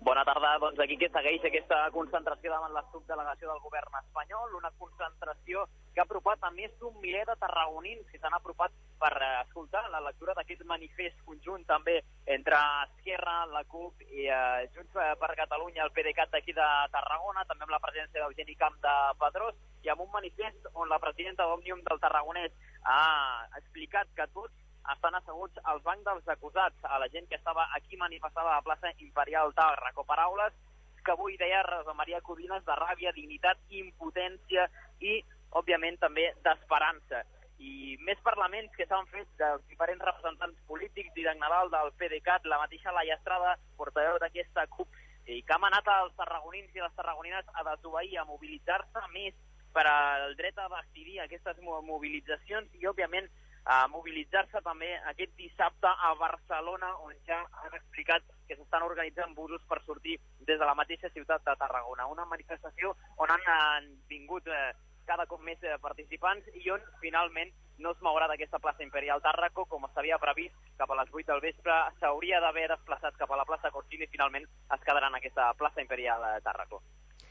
Bona tarda. Doncs aquí que segueix aquesta concentració davant la subdelegació del govern espanyol, una concentració que ha apropat a més d'un miler de tarragonins que s'han apropat per escoltar la lectura d'aquest manifest conjunt també entre Esquerra, la CUP i eh, Junts per Catalunya, el PDeCAT d'aquí de Tarragona, també amb la presència d'Eugeni Camp de Pedrós, i amb un manifest on la presidenta d'Òmnium del Tarragonès ha explicat que tots estan asseguts al banc dels acusats, a la gent que estava aquí manifestada a la plaça Imperial Tàrraco. Paraules que avui deia Rosa Maria Codines de ràbia, dignitat, impotència i, òbviament, també d'esperança. I més parlaments que s'han fet dels diferents representants polítics, Didac Nadal del PDeCAT, la mateixa Laia Estrada, portaveu d'aquesta CUP, i que han anat als tarragonins i les tarragonines a desobeir, a mobilitzar-se més per al dret a decidir aquestes mobilitzacions i, òbviament, a mobilitzar-se també aquest dissabte a Barcelona, on ja han explicat que s'estan organitzant busos per sortir des de la mateixa ciutat de Tarragona. Una manifestació on han, han vingut eh, cada cop més eh, participants i on finalment no es mourà d'aquesta plaça Imperial Tàrraco, com s'havia previst, cap a les vuit del vespre s'hauria d'haver desplaçat cap a la plaça Cortina i finalment es quedarà en aquesta plaça Imperial Tàrraco.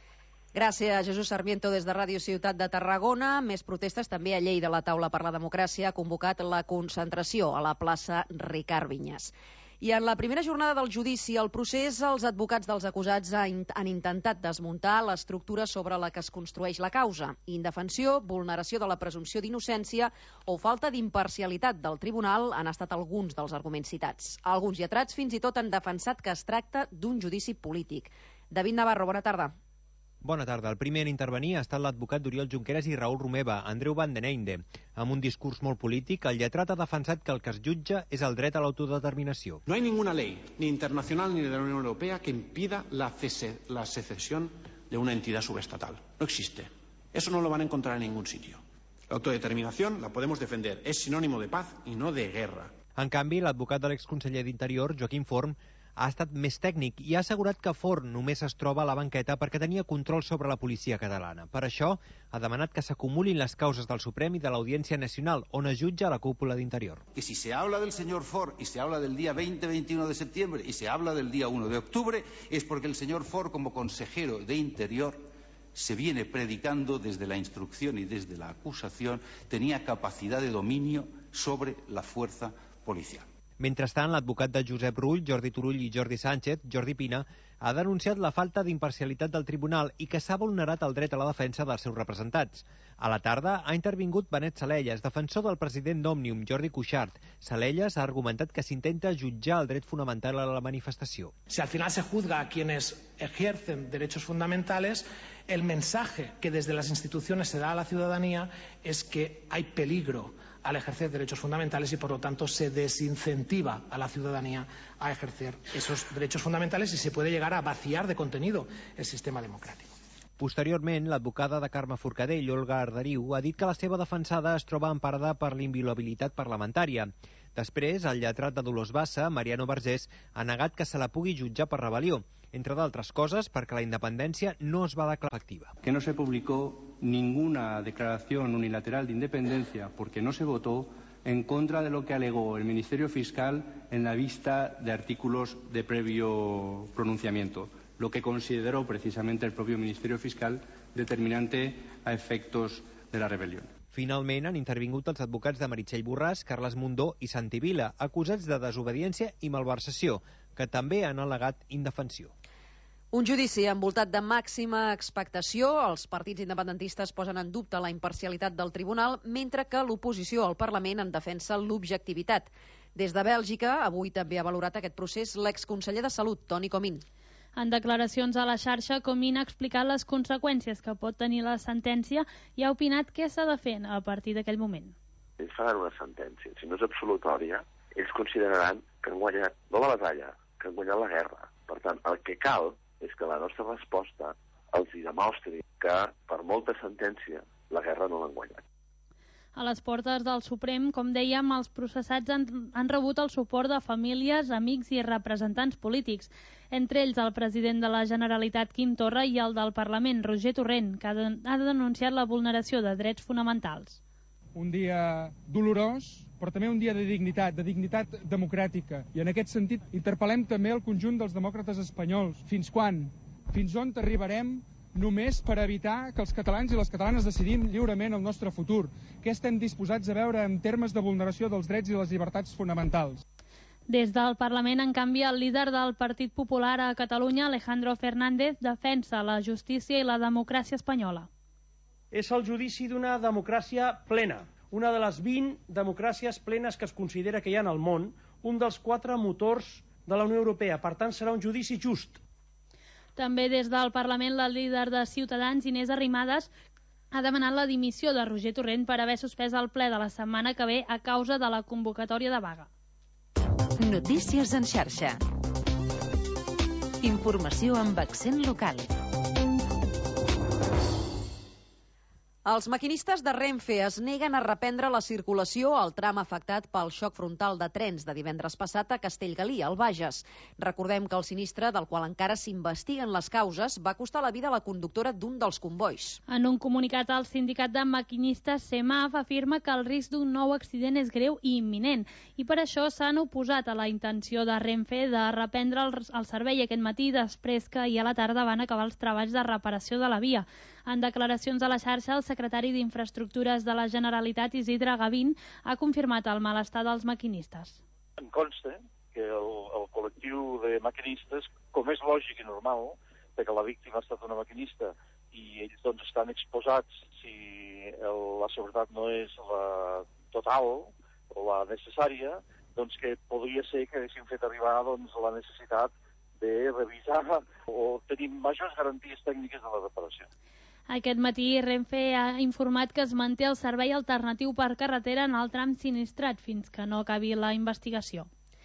Gràcies, Jesús Sarmiento, des de Ràdio Ciutat de Tarragona. Més protestes també a Lleida. La Taula per la Democràcia ha convocat la concentració a la plaça Ricard Vinyes. I en la primera jornada del judici al procés, els advocats dels acusats han intentat desmuntar l'estructura sobre la que es construeix la causa. Indefensió, vulneració de la presumpció d'innocència o falta d'imparcialitat del tribunal han estat alguns dels arguments citats. Alguns lletrats fins i tot han defensat que es tracta d'un judici polític. David Navarro, bona tarda. Bona tarda. El primer en intervenir ha estat l'advocat d'Oriol Junqueras i Raül Romeva, Andreu Van den Einde. Amb un discurs molt polític, el lletrat ha defensat que el que es jutja és el dret a l'autodeterminació. No hay ninguna ley, ni internacional ni de la Unión Europea, que impida la, cese, la secesión de una entidad subestatal. No existe. Eso no lo van a encontrar en ningún sitio. La autodeterminación la podemos defender. Es sinónimo de paz y no de guerra. En canvi, l'advocat de l'exconseller d'Interior, Joaquim Forn, ha estat més tècnic i ha assegurat que Forn només es troba a la banqueta perquè tenia control sobre la policia catalana. Per això, ha demanat que s'acumulin les causes del Suprem i de l'Audiència Nacional, on es jutja la cúpula d'Interior. Que si se habla del señor Forn y se habla del día veinte veintiuno de septiembre y se habla del día uno de octubre, es porque el señor Forn, como consejero de Interior, se viene predicando desde la instrucción y desde la acusación, tenía capacidad de dominio sobre la fuerza policial. Mentrestant, l'advocat de Josep Rull, Jordi Turull i Jordi Sánchez, Jordi Pina, ha denunciat la falta d'imparcialitat del tribunal i que s'ha vulnerat el dret a la defensa dels seus representats. A la tarda ha intervingut Benet Salellas, defensor del president d'Òmnium, Jordi Cuixart. Salellas ha argumentat que s'intenta jutjar el dret fonamental a la manifestació. Si al final se juzga a quienes ejercen derechos fundamentales, el mensaje que desde las instituciones se da a la ciudadanía es que hay peligro al ejercer derechos fundamentales y por lo tanto se desincentiva a la ciudadanía a ejercer esos derechos fundamentales y se puede llegar a vaciar de contenido el sistema democrático. Posteriorment, l'advocada de Carme Forcadell, Olga Arderiu, ha dit que la seva defensada es troba emparada per l'inviolabilitat parlamentària. Després, el lletrat de Dolors Bassa, Mariano Vergés, ha negat que se la pugui jutjar per rebel·lió, entre d'altres coses perquè la independència no es va declarar activa. Que no se publicó ninguna declaración unilateral de independencia porque no se votó en contra de lo que alegó el Ministerio Fiscal en la vista de artículos de previo pronunciamiento, lo que consideró precisamente el propio Ministerio Fiscal determinante a efectos de la rebelión. Finalment han intervingut els advocats de Meritxell Borràs, Carles Mundó i Santi Vila, acusats de desobediència i malversació, que també han al·legat indefensió. Un judici envoltat de màxima expectació. Els partits independentistes posen en dubte la imparcialitat del tribunal, mentre que l'oposició al Parlament en defensa l'objectivitat. Des de Bèlgica, avui també ha valorat aquest procés l'exconseller de Salut, Toni Comín. En declaracions a la xarxa, Comín ha explicat les conseqüències que pot tenir la sentència i ha opinat què s'ha de fer a partir d'aquell moment. Ells faran una sentència. Si no és absolutòria, ells consideraran que han guanyat, no la batalla, que han guanyat la guerra. Per tant, el que cal és que la nostra resposta els demostri que, per molta sentència, la guerra no l'han guanyat. A les portes del Suprem, com dèiem, els processats han, han rebut el suport de famílies, amics i representants polítics, entre ells el president de la Generalitat, Quim Torra, i el del Parlament, Roger Torrent, que ha denunciat la vulneració de drets fonamentals. un dia dolorós, però també un dia de dignitat, de dignitat democràtica. I en aquest sentit interpel·lem també el conjunt dels demòcrates espanyols. Fins quan? Fins on arribarem només per evitar que els catalans i les catalanes decidim lliurement el nostre futur? Què estem disposats a veure en termes de vulneració dels drets i les llibertats fonamentals? Des del Parlament, en canvi, el líder del Partit Popular a Catalunya, Alejandro Fernández, defensa la justícia i la democràcia espanyola. És el judici d'una democràcia plena, una de les vint democràcies plenes que es considera que hi ha en el món, un dels quatre motors de la Unió Europea. Per tant, serà un judici just. També des del Parlament, la líder de Ciutadans, Inés Arrimadas, ha demanat la dimissió de Roger Torrent per haver suspès el ple de la setmana que ve a causa de la convocatòria de vaga. Notícies en xarxa. Informació amb accent local. Els maquinistes de Renfe es neguen a reprendre la circulació al tram afectat pel xoc frontal de trens de divendres passat a Castellgalí, al Bages. Recordem que el sinistre, del qual encara s'investiguen les causes, va costar la vida a la conductora d'un dels convois. En un comunicat, el sindicat de maquinistes SEMAF afirma que el risc d'un nou accident és greu i imminent, i per això s'han oposat a la intenció de Renfe de reprendre el, el servei aquest matí, després que ahir a la tarda van acabar els treballs de reparació de la via. En declaracions a la xarxa, el secretari d'Infraestructures de la Generalitat, Isidre Gavín, ha confirmat el malestar dels maquinistes. Em consta que el, el col·lectiu de maquinistes, com és lògic i normal, perquè la víctima ha estat una maquinista i ells doncs, estan exposats si el, la seguretat no és la total o la necessària, doncs que podria ser que haguessin fet arribar doncs, la necessitat de revisar o tenir majors garanties tècniques de la reparació. Aquest matí Renfe ha informat que es manté el servei alternatiu per carretera en el tram sinistrat fins que no acabi la investigació.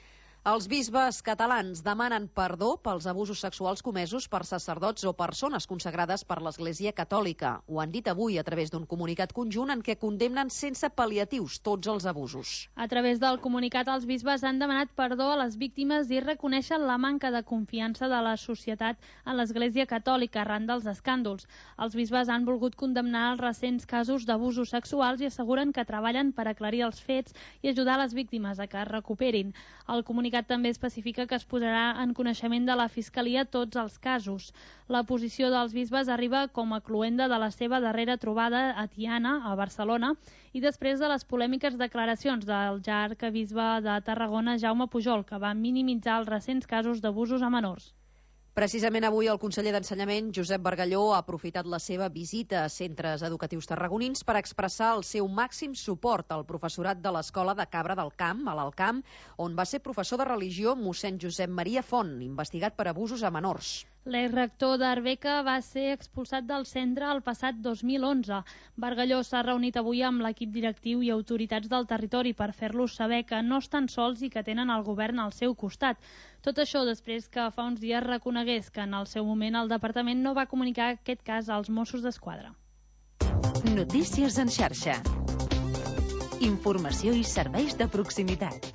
Els bisbes catalans demanen perdó pels abusos sexuals comesos per sacerdots o persones consagrades per l'Església Catòlica. Ho han dit avui a través d'un comunicat conjunt en què condemnen sense pal·liatius tots els abusos. A través del comunicat, els bisbes han demanat perdó a les víctimes i reconeixen la manca de confiança de la societat en l'Església Catòlica arran dels escàndols. Els bisbes han volgut condemnar els recents casos d'abusos sexuals i asseguren que treballen per aclarir els fets i ajudar les víctimes a que es recuperin. El comunicat també especifica que es posarà en coneixement de la Fiscalia tots els casos. La posició dels bisbes arriba com a cloenda de la seva darrera trobada a Tiana, a Barcelona, i després de les polèmiques declaracions del ja arquebisbe de Tarragona, Jaume Pujol, que va minimitzar els recents casos d'abusos a menors. Precisament avui el conseller d'Ensenyament, Josep Bargalló, ha aprofitat la seva visita a centres educatius tarragonins per expressar el seu màxim suport al professorat de l'Escola de Cabra del Camp, a l'Alcamp, on va ser professor de religió mossèn Josep Maria Font, investigat per abusos a menors. L'exrector d'Arbeca va ser expulsat del centre el passat dos mil onze. Bargalló s'ha reunit avui amb l'equip directiu i autoritats del territori per fer-los saber que no estan sols i que tenen el govern al seu costat. Tot això després que fa uns dies reconegués que en el seu moment el departament no va comunicar aquest cas als Mossos d'Esquadra. Notícies en xarxa. Informació i serveis de proximitat.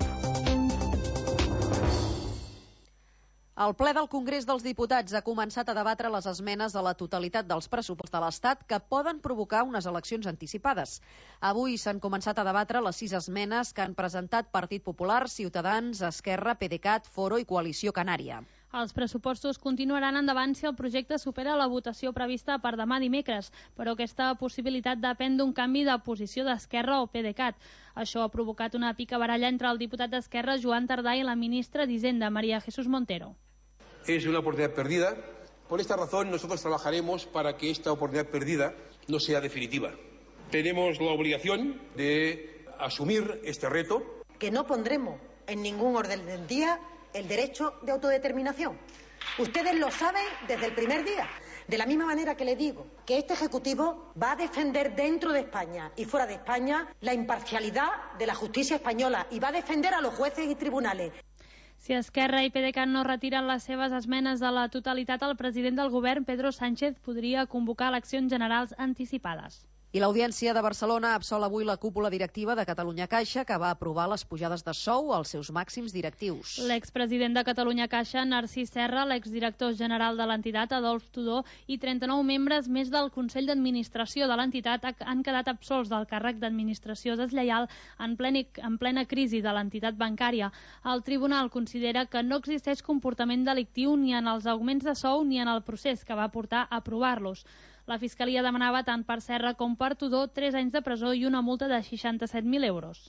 El ple del Congrés dels Diputats ha començat a debatre les esmenes a la totalitat dels pressupostos de l'Estat que poden provocar unes eleccions anticipades. Avui s'han començat a debatre les sis esmenes que han presentat Partit Popular, Ciutadans, Esquerra, PDeCAT, Foro i Coalició Canària. Els pressupostos continuaran endavant si el projecte supera la votació prevista per demà dimecres, però aquesta possibilitat depèn d'un canvi de posició d'Esquerra o PDeCAT. Això ha provocat una picabaralla entre el diputat d'Esquerra, Joan Tardà, i la ministra d'Hisenda, María Jesús Montero. Es una oportunidad perdida. Por esta razón nosotros trabajaremos para que esta oportunidad perdida no sea definitiva. Tenemos la obligación de asumir este reto. Que no pondremos en ningún orden del día el derecho de autodeterminación. Ustedes lo saben desde el primer día. De la misma manera que le digo que este Ejecutivo va a defender dentro de España y fuera de España la imparcialidad de la justicia española y va a defender a los jueces y tribunales. Si Esquerra i PDeCAT no retiren les seves esmenes a la totalitat, el president del govern, Pedro Sánchez, podria convocar eleccions generals anticipades. I l'Audiència de Barcelona absol avui la cúpula directiva de Catalunya Caixa, que va aprovar les pujades de sou als seus màxims directius. L'expresident de Catalunya Caixa, Narcís Serra, l'exdirector general de l'entitat, Adolf Tudó, i trenta-nou membres més del Consell d'Administració de l'entitat han quedat absolts del càrrec d'administració deslleial en plena, en plena crisi de l'entitat bancària. El tribunal considera que no existeix comportament delictiu ni en els augments de sou ni en el procés que va portar a aprovar-los. La Fiscalia demanava tant per Serra com per Tudó tres anys de presó i una multa de seixanta-set mil euros.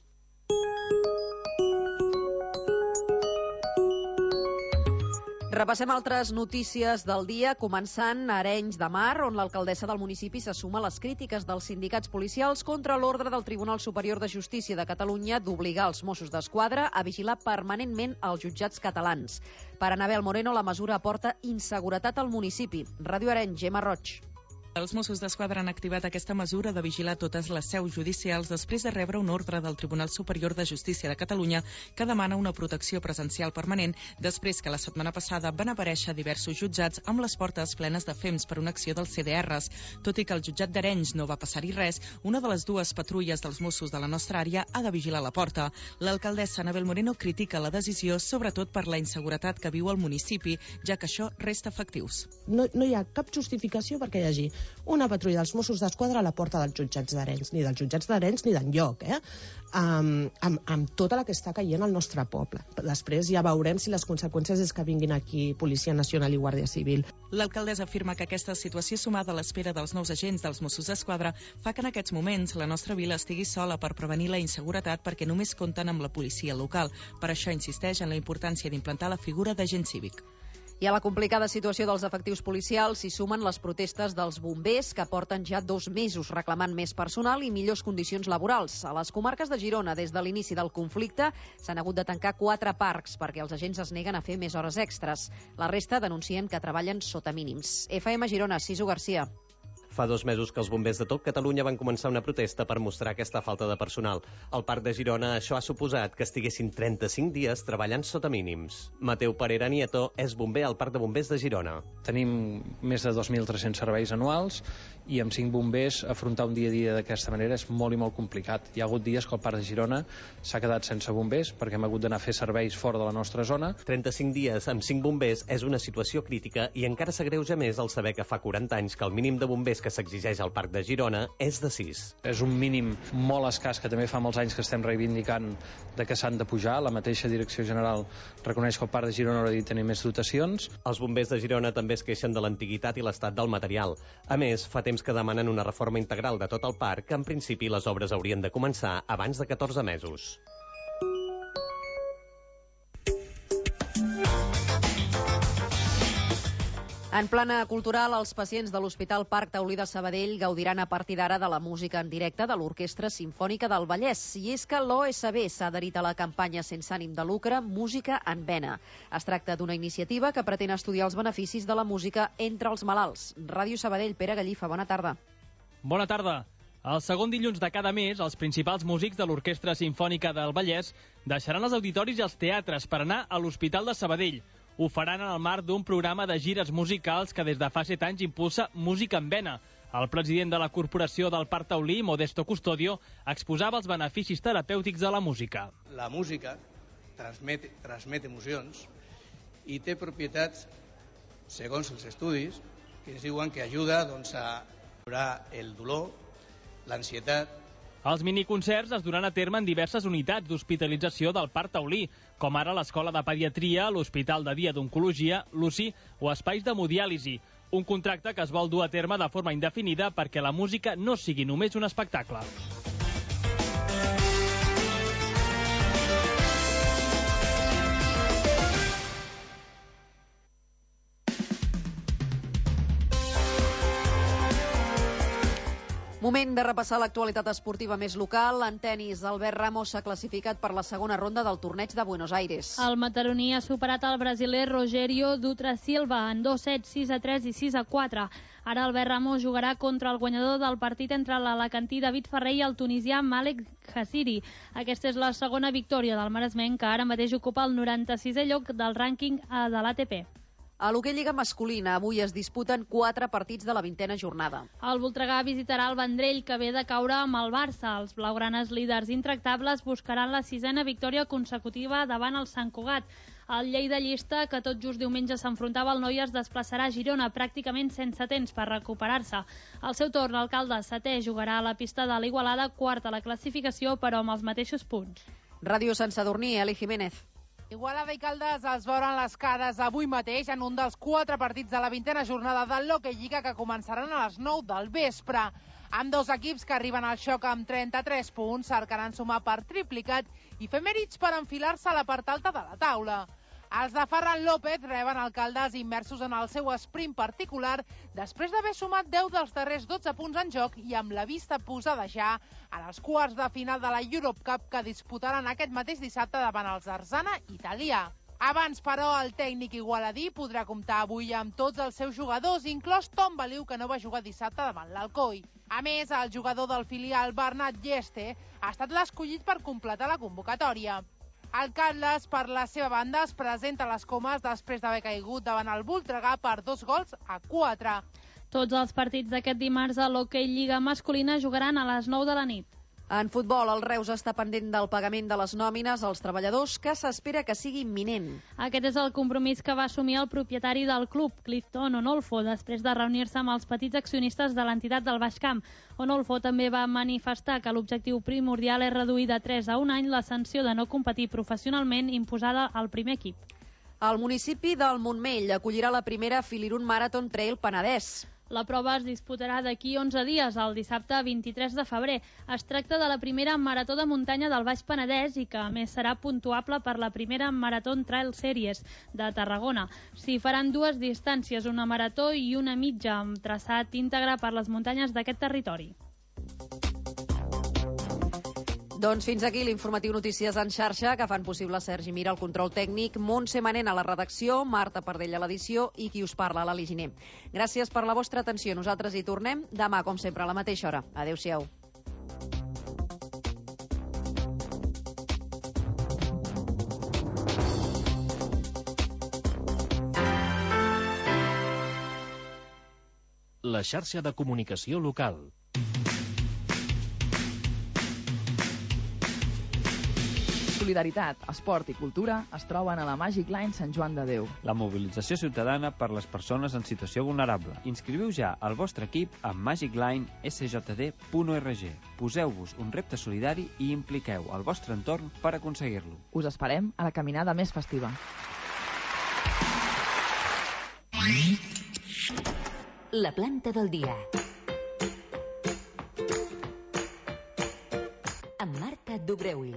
Repassem altres notícies del dia, començant a Arenys de Mar, on l'alcaldessa del municipi se suma a les crítiques dels sindicats policials contra l'ordre del Tribunal Superior de Justícia de Catalunya d'obligar els Mossos d'Esquadra a vigilar permanentment els jutjats catalans. Per Anabel Moreno, la mesura aporta inseguretat al municipi. Ràdio Arenys, Gemma Roig. Els Mossos d'Esquadra han activat aquesta mesura de vigilar totes les seus judicials després de rebre un ordre del Tribunal Superior de Justícia de Catalunya que demana una protecció presencial permanent després que la setmana passada van aparèixer diversos jutjats amb les portes plenes de fems per una acció dels C D Rs. Tot i que el jutjat d'Arenys no va passar-hi res, una de les dues patrulles dels Mossos de la nostra àrea ha de vigilar la porta. L'alcaldessa Anabel Moreno critica la decisió, sobretot per la inseguretat que viu el municipi, ja que això resta efectius. No, no hi ha cap justificació perquè hi hagi una patrulla dels Mossos d'Esquadra a la porta dels jutjats d'Arenys, ni dels jutjats d'Arenys ni d'enlloc, eh? Um, amb, amb tota la que està caient al nostre poble. Després ja veurem si les conseqüències és que vinguin aquí Policia Nacional i Guàrdia Civil. L'alcaldessa afirma que aquesta situació sumada a l'espera dels nous agents dels Mossos d'Esquadra fa que en aquests moments la nostra vila estigui sola per prevenir la inseguretat perquè només compten amb la policia local. Per això insisteix en la importància d'implantar la figura d'agent cívic. I a la complicada situació dels efectius policials s'hi sumen les protestes dels bombers, que porten ja dos mesos reclamant més personal i millors condicions laborals. A les comarques de Girona, des de l'inici del conflicte, s'han hagut de tancar quatre parcs perquè els agents es neguen a fer més hores extres. La resta denuncien que treballen sota mínims. F M Girona, Sisu Garcia. Fa dos mesos que els bombers de tot Catalunya van començar una protesta per mostrar aquesta falta de personal. Al Parc de Girona això ha suposat que estiguessin trenta-cinc dies treballant sota mínims. Mateu Parera Nieto és bomber al Parc de Bombers de Girona. Tenim més de dos mil tres-cents serveis anuals i amb cinc bombers afrontar un dia a dia d'aquesta manera és molt i molt complicat. Hi ha hagut dies que el Parc de Girona s'ha quedat sense bombers perquè hem hagut d'anar a fer serveis fora de la nostra zona. trenta-cinc dies amb cinc bombers és una situació crítica i encara s'agreuja més al saber que fa quaranta anys que el mínim de bombers que s'exigeix al Parc de Girona és de sis. És un mínim molt escàs que també fa molts anys que estem reivindicant de que s'han de pujar. La mateixa Direcció General reconeix que el Parc de Girona haurà de tenir més dotacions. Els bombers de Girona també es queixen de l'antiguitat i l'estat del material. A més, fa temps que demanen una reforma integral de tot el parc, que en principi les obres haurien de començar abans de catorze mesos. En plana cultural, els pacients de l'Hospital Parc Taulí de Sabadell gaudiran a partir d'ara de la música en directe de l'Orquestra Simfònica del Vallès. I és que l'O S B s'ha adherit a la campanya sense ànim de lucre Música en Vena. Es tracta d'una iniciativa que pretén estudiar els beneficis de la música entre els malalts. Ràdio Sabadell, Pere Gallifa, bona tarda. Bona tarda. El segon dilluns de cada mes, els principals músics de l'Orquestra Simfònica del Vallès deixaran els auditoris i els teatres per anar a l'Hospital de Sabadell. Ho faran en el marc d'un programa de gires musicals que des de fa set anys impulsa Música en Vena. El president de la Corporació del Parc Taulí, Modesto Custodio, exposava els beneficis terapèutics de la música. La música transmet, transmet emocions i té propietats, segons els estudis, que ens diuen que ajuda doncs, a millorar el dolor, l'ansietat. Els miniconcerts es duran a terme en diverses unitats d'hospitalització del Parc Taulí, com ara l'Escola de Pediatria, l'Hospital de Dia d'Oncologia, l'U C I o espais d'hemodiàlisi. Un contracte que es vol dur a terme de forma indefinida perquè la música no sigui només un espectacle. Moment de repassar l'actualitat esportiva més local. En tenis, Albert Ramos s'ha classificat per la segona ronda del torneig de Buenos Aires. El mataroní ha superat el brasiler Rogerio Dutra Silva en dos sets, sis a tres i sis a quatre. Ara Albert Ramos jugarà contra el guanyador del partit entre l'alacantí David Ferrer i el tunisià Malek Hassiri. Aquesta és la segona victòria del maresmenc, que ara mateix ocupa el noranta-sisè lloc del rànquing de l'A T P. A l'hoquei lliga masculina, avui es disputen quatre partits de la vintena jornada. El Voltregà visitarà el Vendrell, que ve de caure amb el Barça. Els blaugranes líders intractables buscaran la sisena victòria consecutiva davant el Sant Cugat. El Lleida llista, que tot just diumenge s'enfrontava al Noia, es desplaçarà a Girona, pràcticament sense temps per recuperar-se. Al seu torn, l'alcalde setè jugarà a la pista de l'Igualada, quart a la classificació, però amb els mateixos punts. Ràdio Sant Sadurní, Eli Jiménez. Igualada i Caldes es veuran les cares avui mateix en un dels quatre partits de la vintena jornada de l'Hockey Lliga que començaran a les nou del vespre. Amb dos equips que arriben al xoc amb trenta-tres punts cercaran sumar per triplicat i fer mèrits per enfilar-se a la part alta de la taula. Els de Ferran López reben alcaldes immersos en el seu esprint particular després d'haver sumat deu dels darrers dotze punts en joc i amb la vista posada ja en els quarts de final de la Europe Cup que disputaran aquest mateix dissabte davant els Arzana italià. Abans, però, el tècnic igualadí podrà comptar avui amb tots els seus jugadors, inclòs Tom Baliu, que no va jugar dissabte davant l'Alcoi. A més, el jugador del filial Bernat Lleste ha estat l'escollit per completar la convocatòria. El Caldes, per la seva banda, es presenta a les comes després d'haver caigut davant el Voltregà per dos gols a quatre. Tots els partits d'aquest dimarts a l'Hockey Lliga masculina jugaran a les nou de la nit. En futbol, el Reus està pendent del pagament de les nòmines als treballadors, que s'espera que sigui imminent. Aquest és el compromís que va assumir el propietari del club, Clifton Onolfo, després de reunir-se amb els petits accionistes de l'entitat del Baix Camp. Onolfo també va manifestar que l'objectiu primordial és reduir de tres a un any la sanció de no competir professionalment imposada al primer equip. El municipi del Montmell acollirà la primera Filirun Marathon Trail Penedès. La prova es disputarà d'aquí onze dies, el dissabte vint-i-tres de febrer. Es tracta de la primera marató de muntanya del Baix Penedès i que, a més, serà puntuable per la primera Marathon Trail Series de Tarragona. S'hi faran dues distàncies, una marató i una mitja, amb traçat íntegre per les muntanyes d'aquest territori. Doncs fins aquí l'informatiu Notícies en xarxa, que fan possible Sergi Mira, el control tècnic, Montse Manent a la redacció, Marta Pardell a l'edició i qui us parla, l'Ali Giner. Gràcies per la vostra atenció. Nosaltres hi tornem demà, com sempre, a la mateixa hora. Adéu-siau. La xarxa de comunicació local. Solidaritat, esport i cultura es troben a la Magic Line Sant Joan de Déu. La mobilització ciutadana per les persones en situació vulnerable. Inscriviu ja el vostre equip a magic line s j d punt org. Poseu-vos un repte solidari i impliqueu el vostre entorn per aconseguir-lo. Us esperem a la caminada més festiva. La planta del dia. Amb Marta Dobreuil.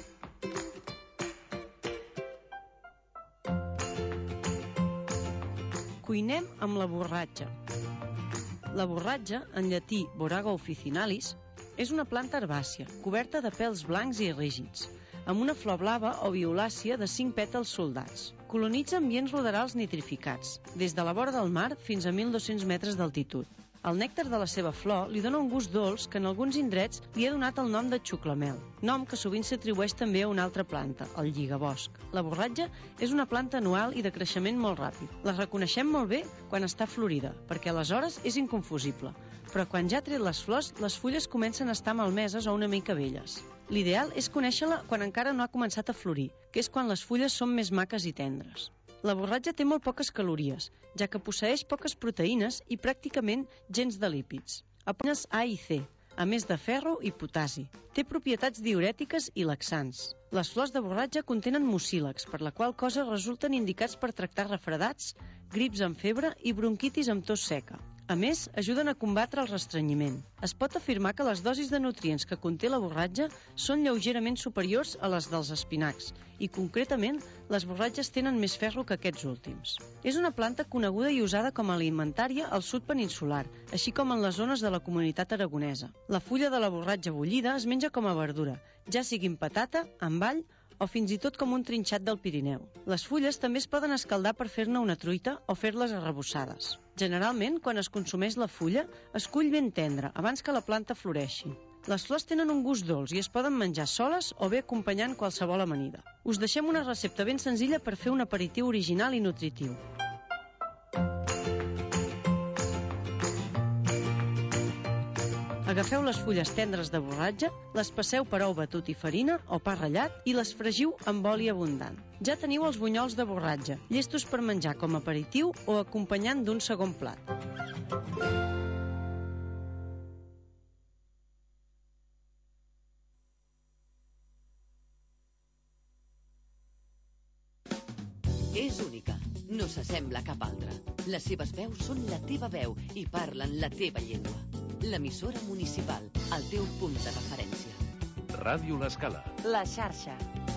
Cuinem amb la borratja. La borratja, en llatí Boraga officinalis, és una planta herbàcia, coberta de pèls blancs i rígids, amb una flor blava o violàcia de cinc pètals soldats. Colonitza ambients ruderals nitrificats, des de la vora del mar fins a mil dos-cents metres d'altitud. El nèctar de la seva flor li dona un gust dolç que en alguns indrets li ha donat el nom de xuclamel, nom que sovint s'atribueix també a una altra planta, el lligabosc. La borratja és una planta anual i de creixement molt ràpid. La reconeixem molt bé quan està florida, perquè aleshores és inconfusible. Però quan ja ha tret les flors, les fulles comencen a estar malmeses o una mica velles. L'ideal és conèixer-la quan encara no ha començat a florir, que és quan les fulles són més maques i tendres. La borratja té molt poques calories, ja que posseeix poques proteïnes i pràcticament gens de lípids. Apenes A i C, a més de ferro i potassi. Té propietats diürètiques i laxants. Les flors de borratja contenen mucílags, per la qual cosa resulten indicats per tractar refredats, grips amb febre i bronquitis amb tos seca. A més, ajuden a combatre el restrenyiment. Es pot afirmar que les dosis de nutrients que conté la borratja són lleugerament superiors a les dels espinacs i, concretament, les borratges tenen més ferro que aquests últims. És una planta coneguda i usada com a alimentària al sud peninsular, així com en les zones de la comunitat aragonesa. La fulla de la borratja bullida es menja com a verdura, ja sigui en patata, amb all o fins i tot com un trinxat del Pirineu. Les fulles també es poden escaldar per fer-ne una truita o fer-les arrebossades. Generalment, quan es consumeix la fulla, es cull ben tendra, abans que la planta floreixi. Les flors tenen un gust dolç i es poden menjar soles o bé acompanyant qualsevol amanida. Us deixem una recepta ben senzilla per fer un aperitiu original i nutritiu. Agafeu les fulles tendres de borratja, les passeu per ou batut i farina o pa ratllat i les fregiu amb oli abundant. Ja teniu els bunyols de borratja, llestos per menjar com a aperitiu o acompanyant d'un segon plat. És única, no s'assembla a cap altra. Les seves veus són la teva veu i parlen la teva llengua. L'emissora municipal, el teu punt de referència. Ràdio L'Escala. La xarxa.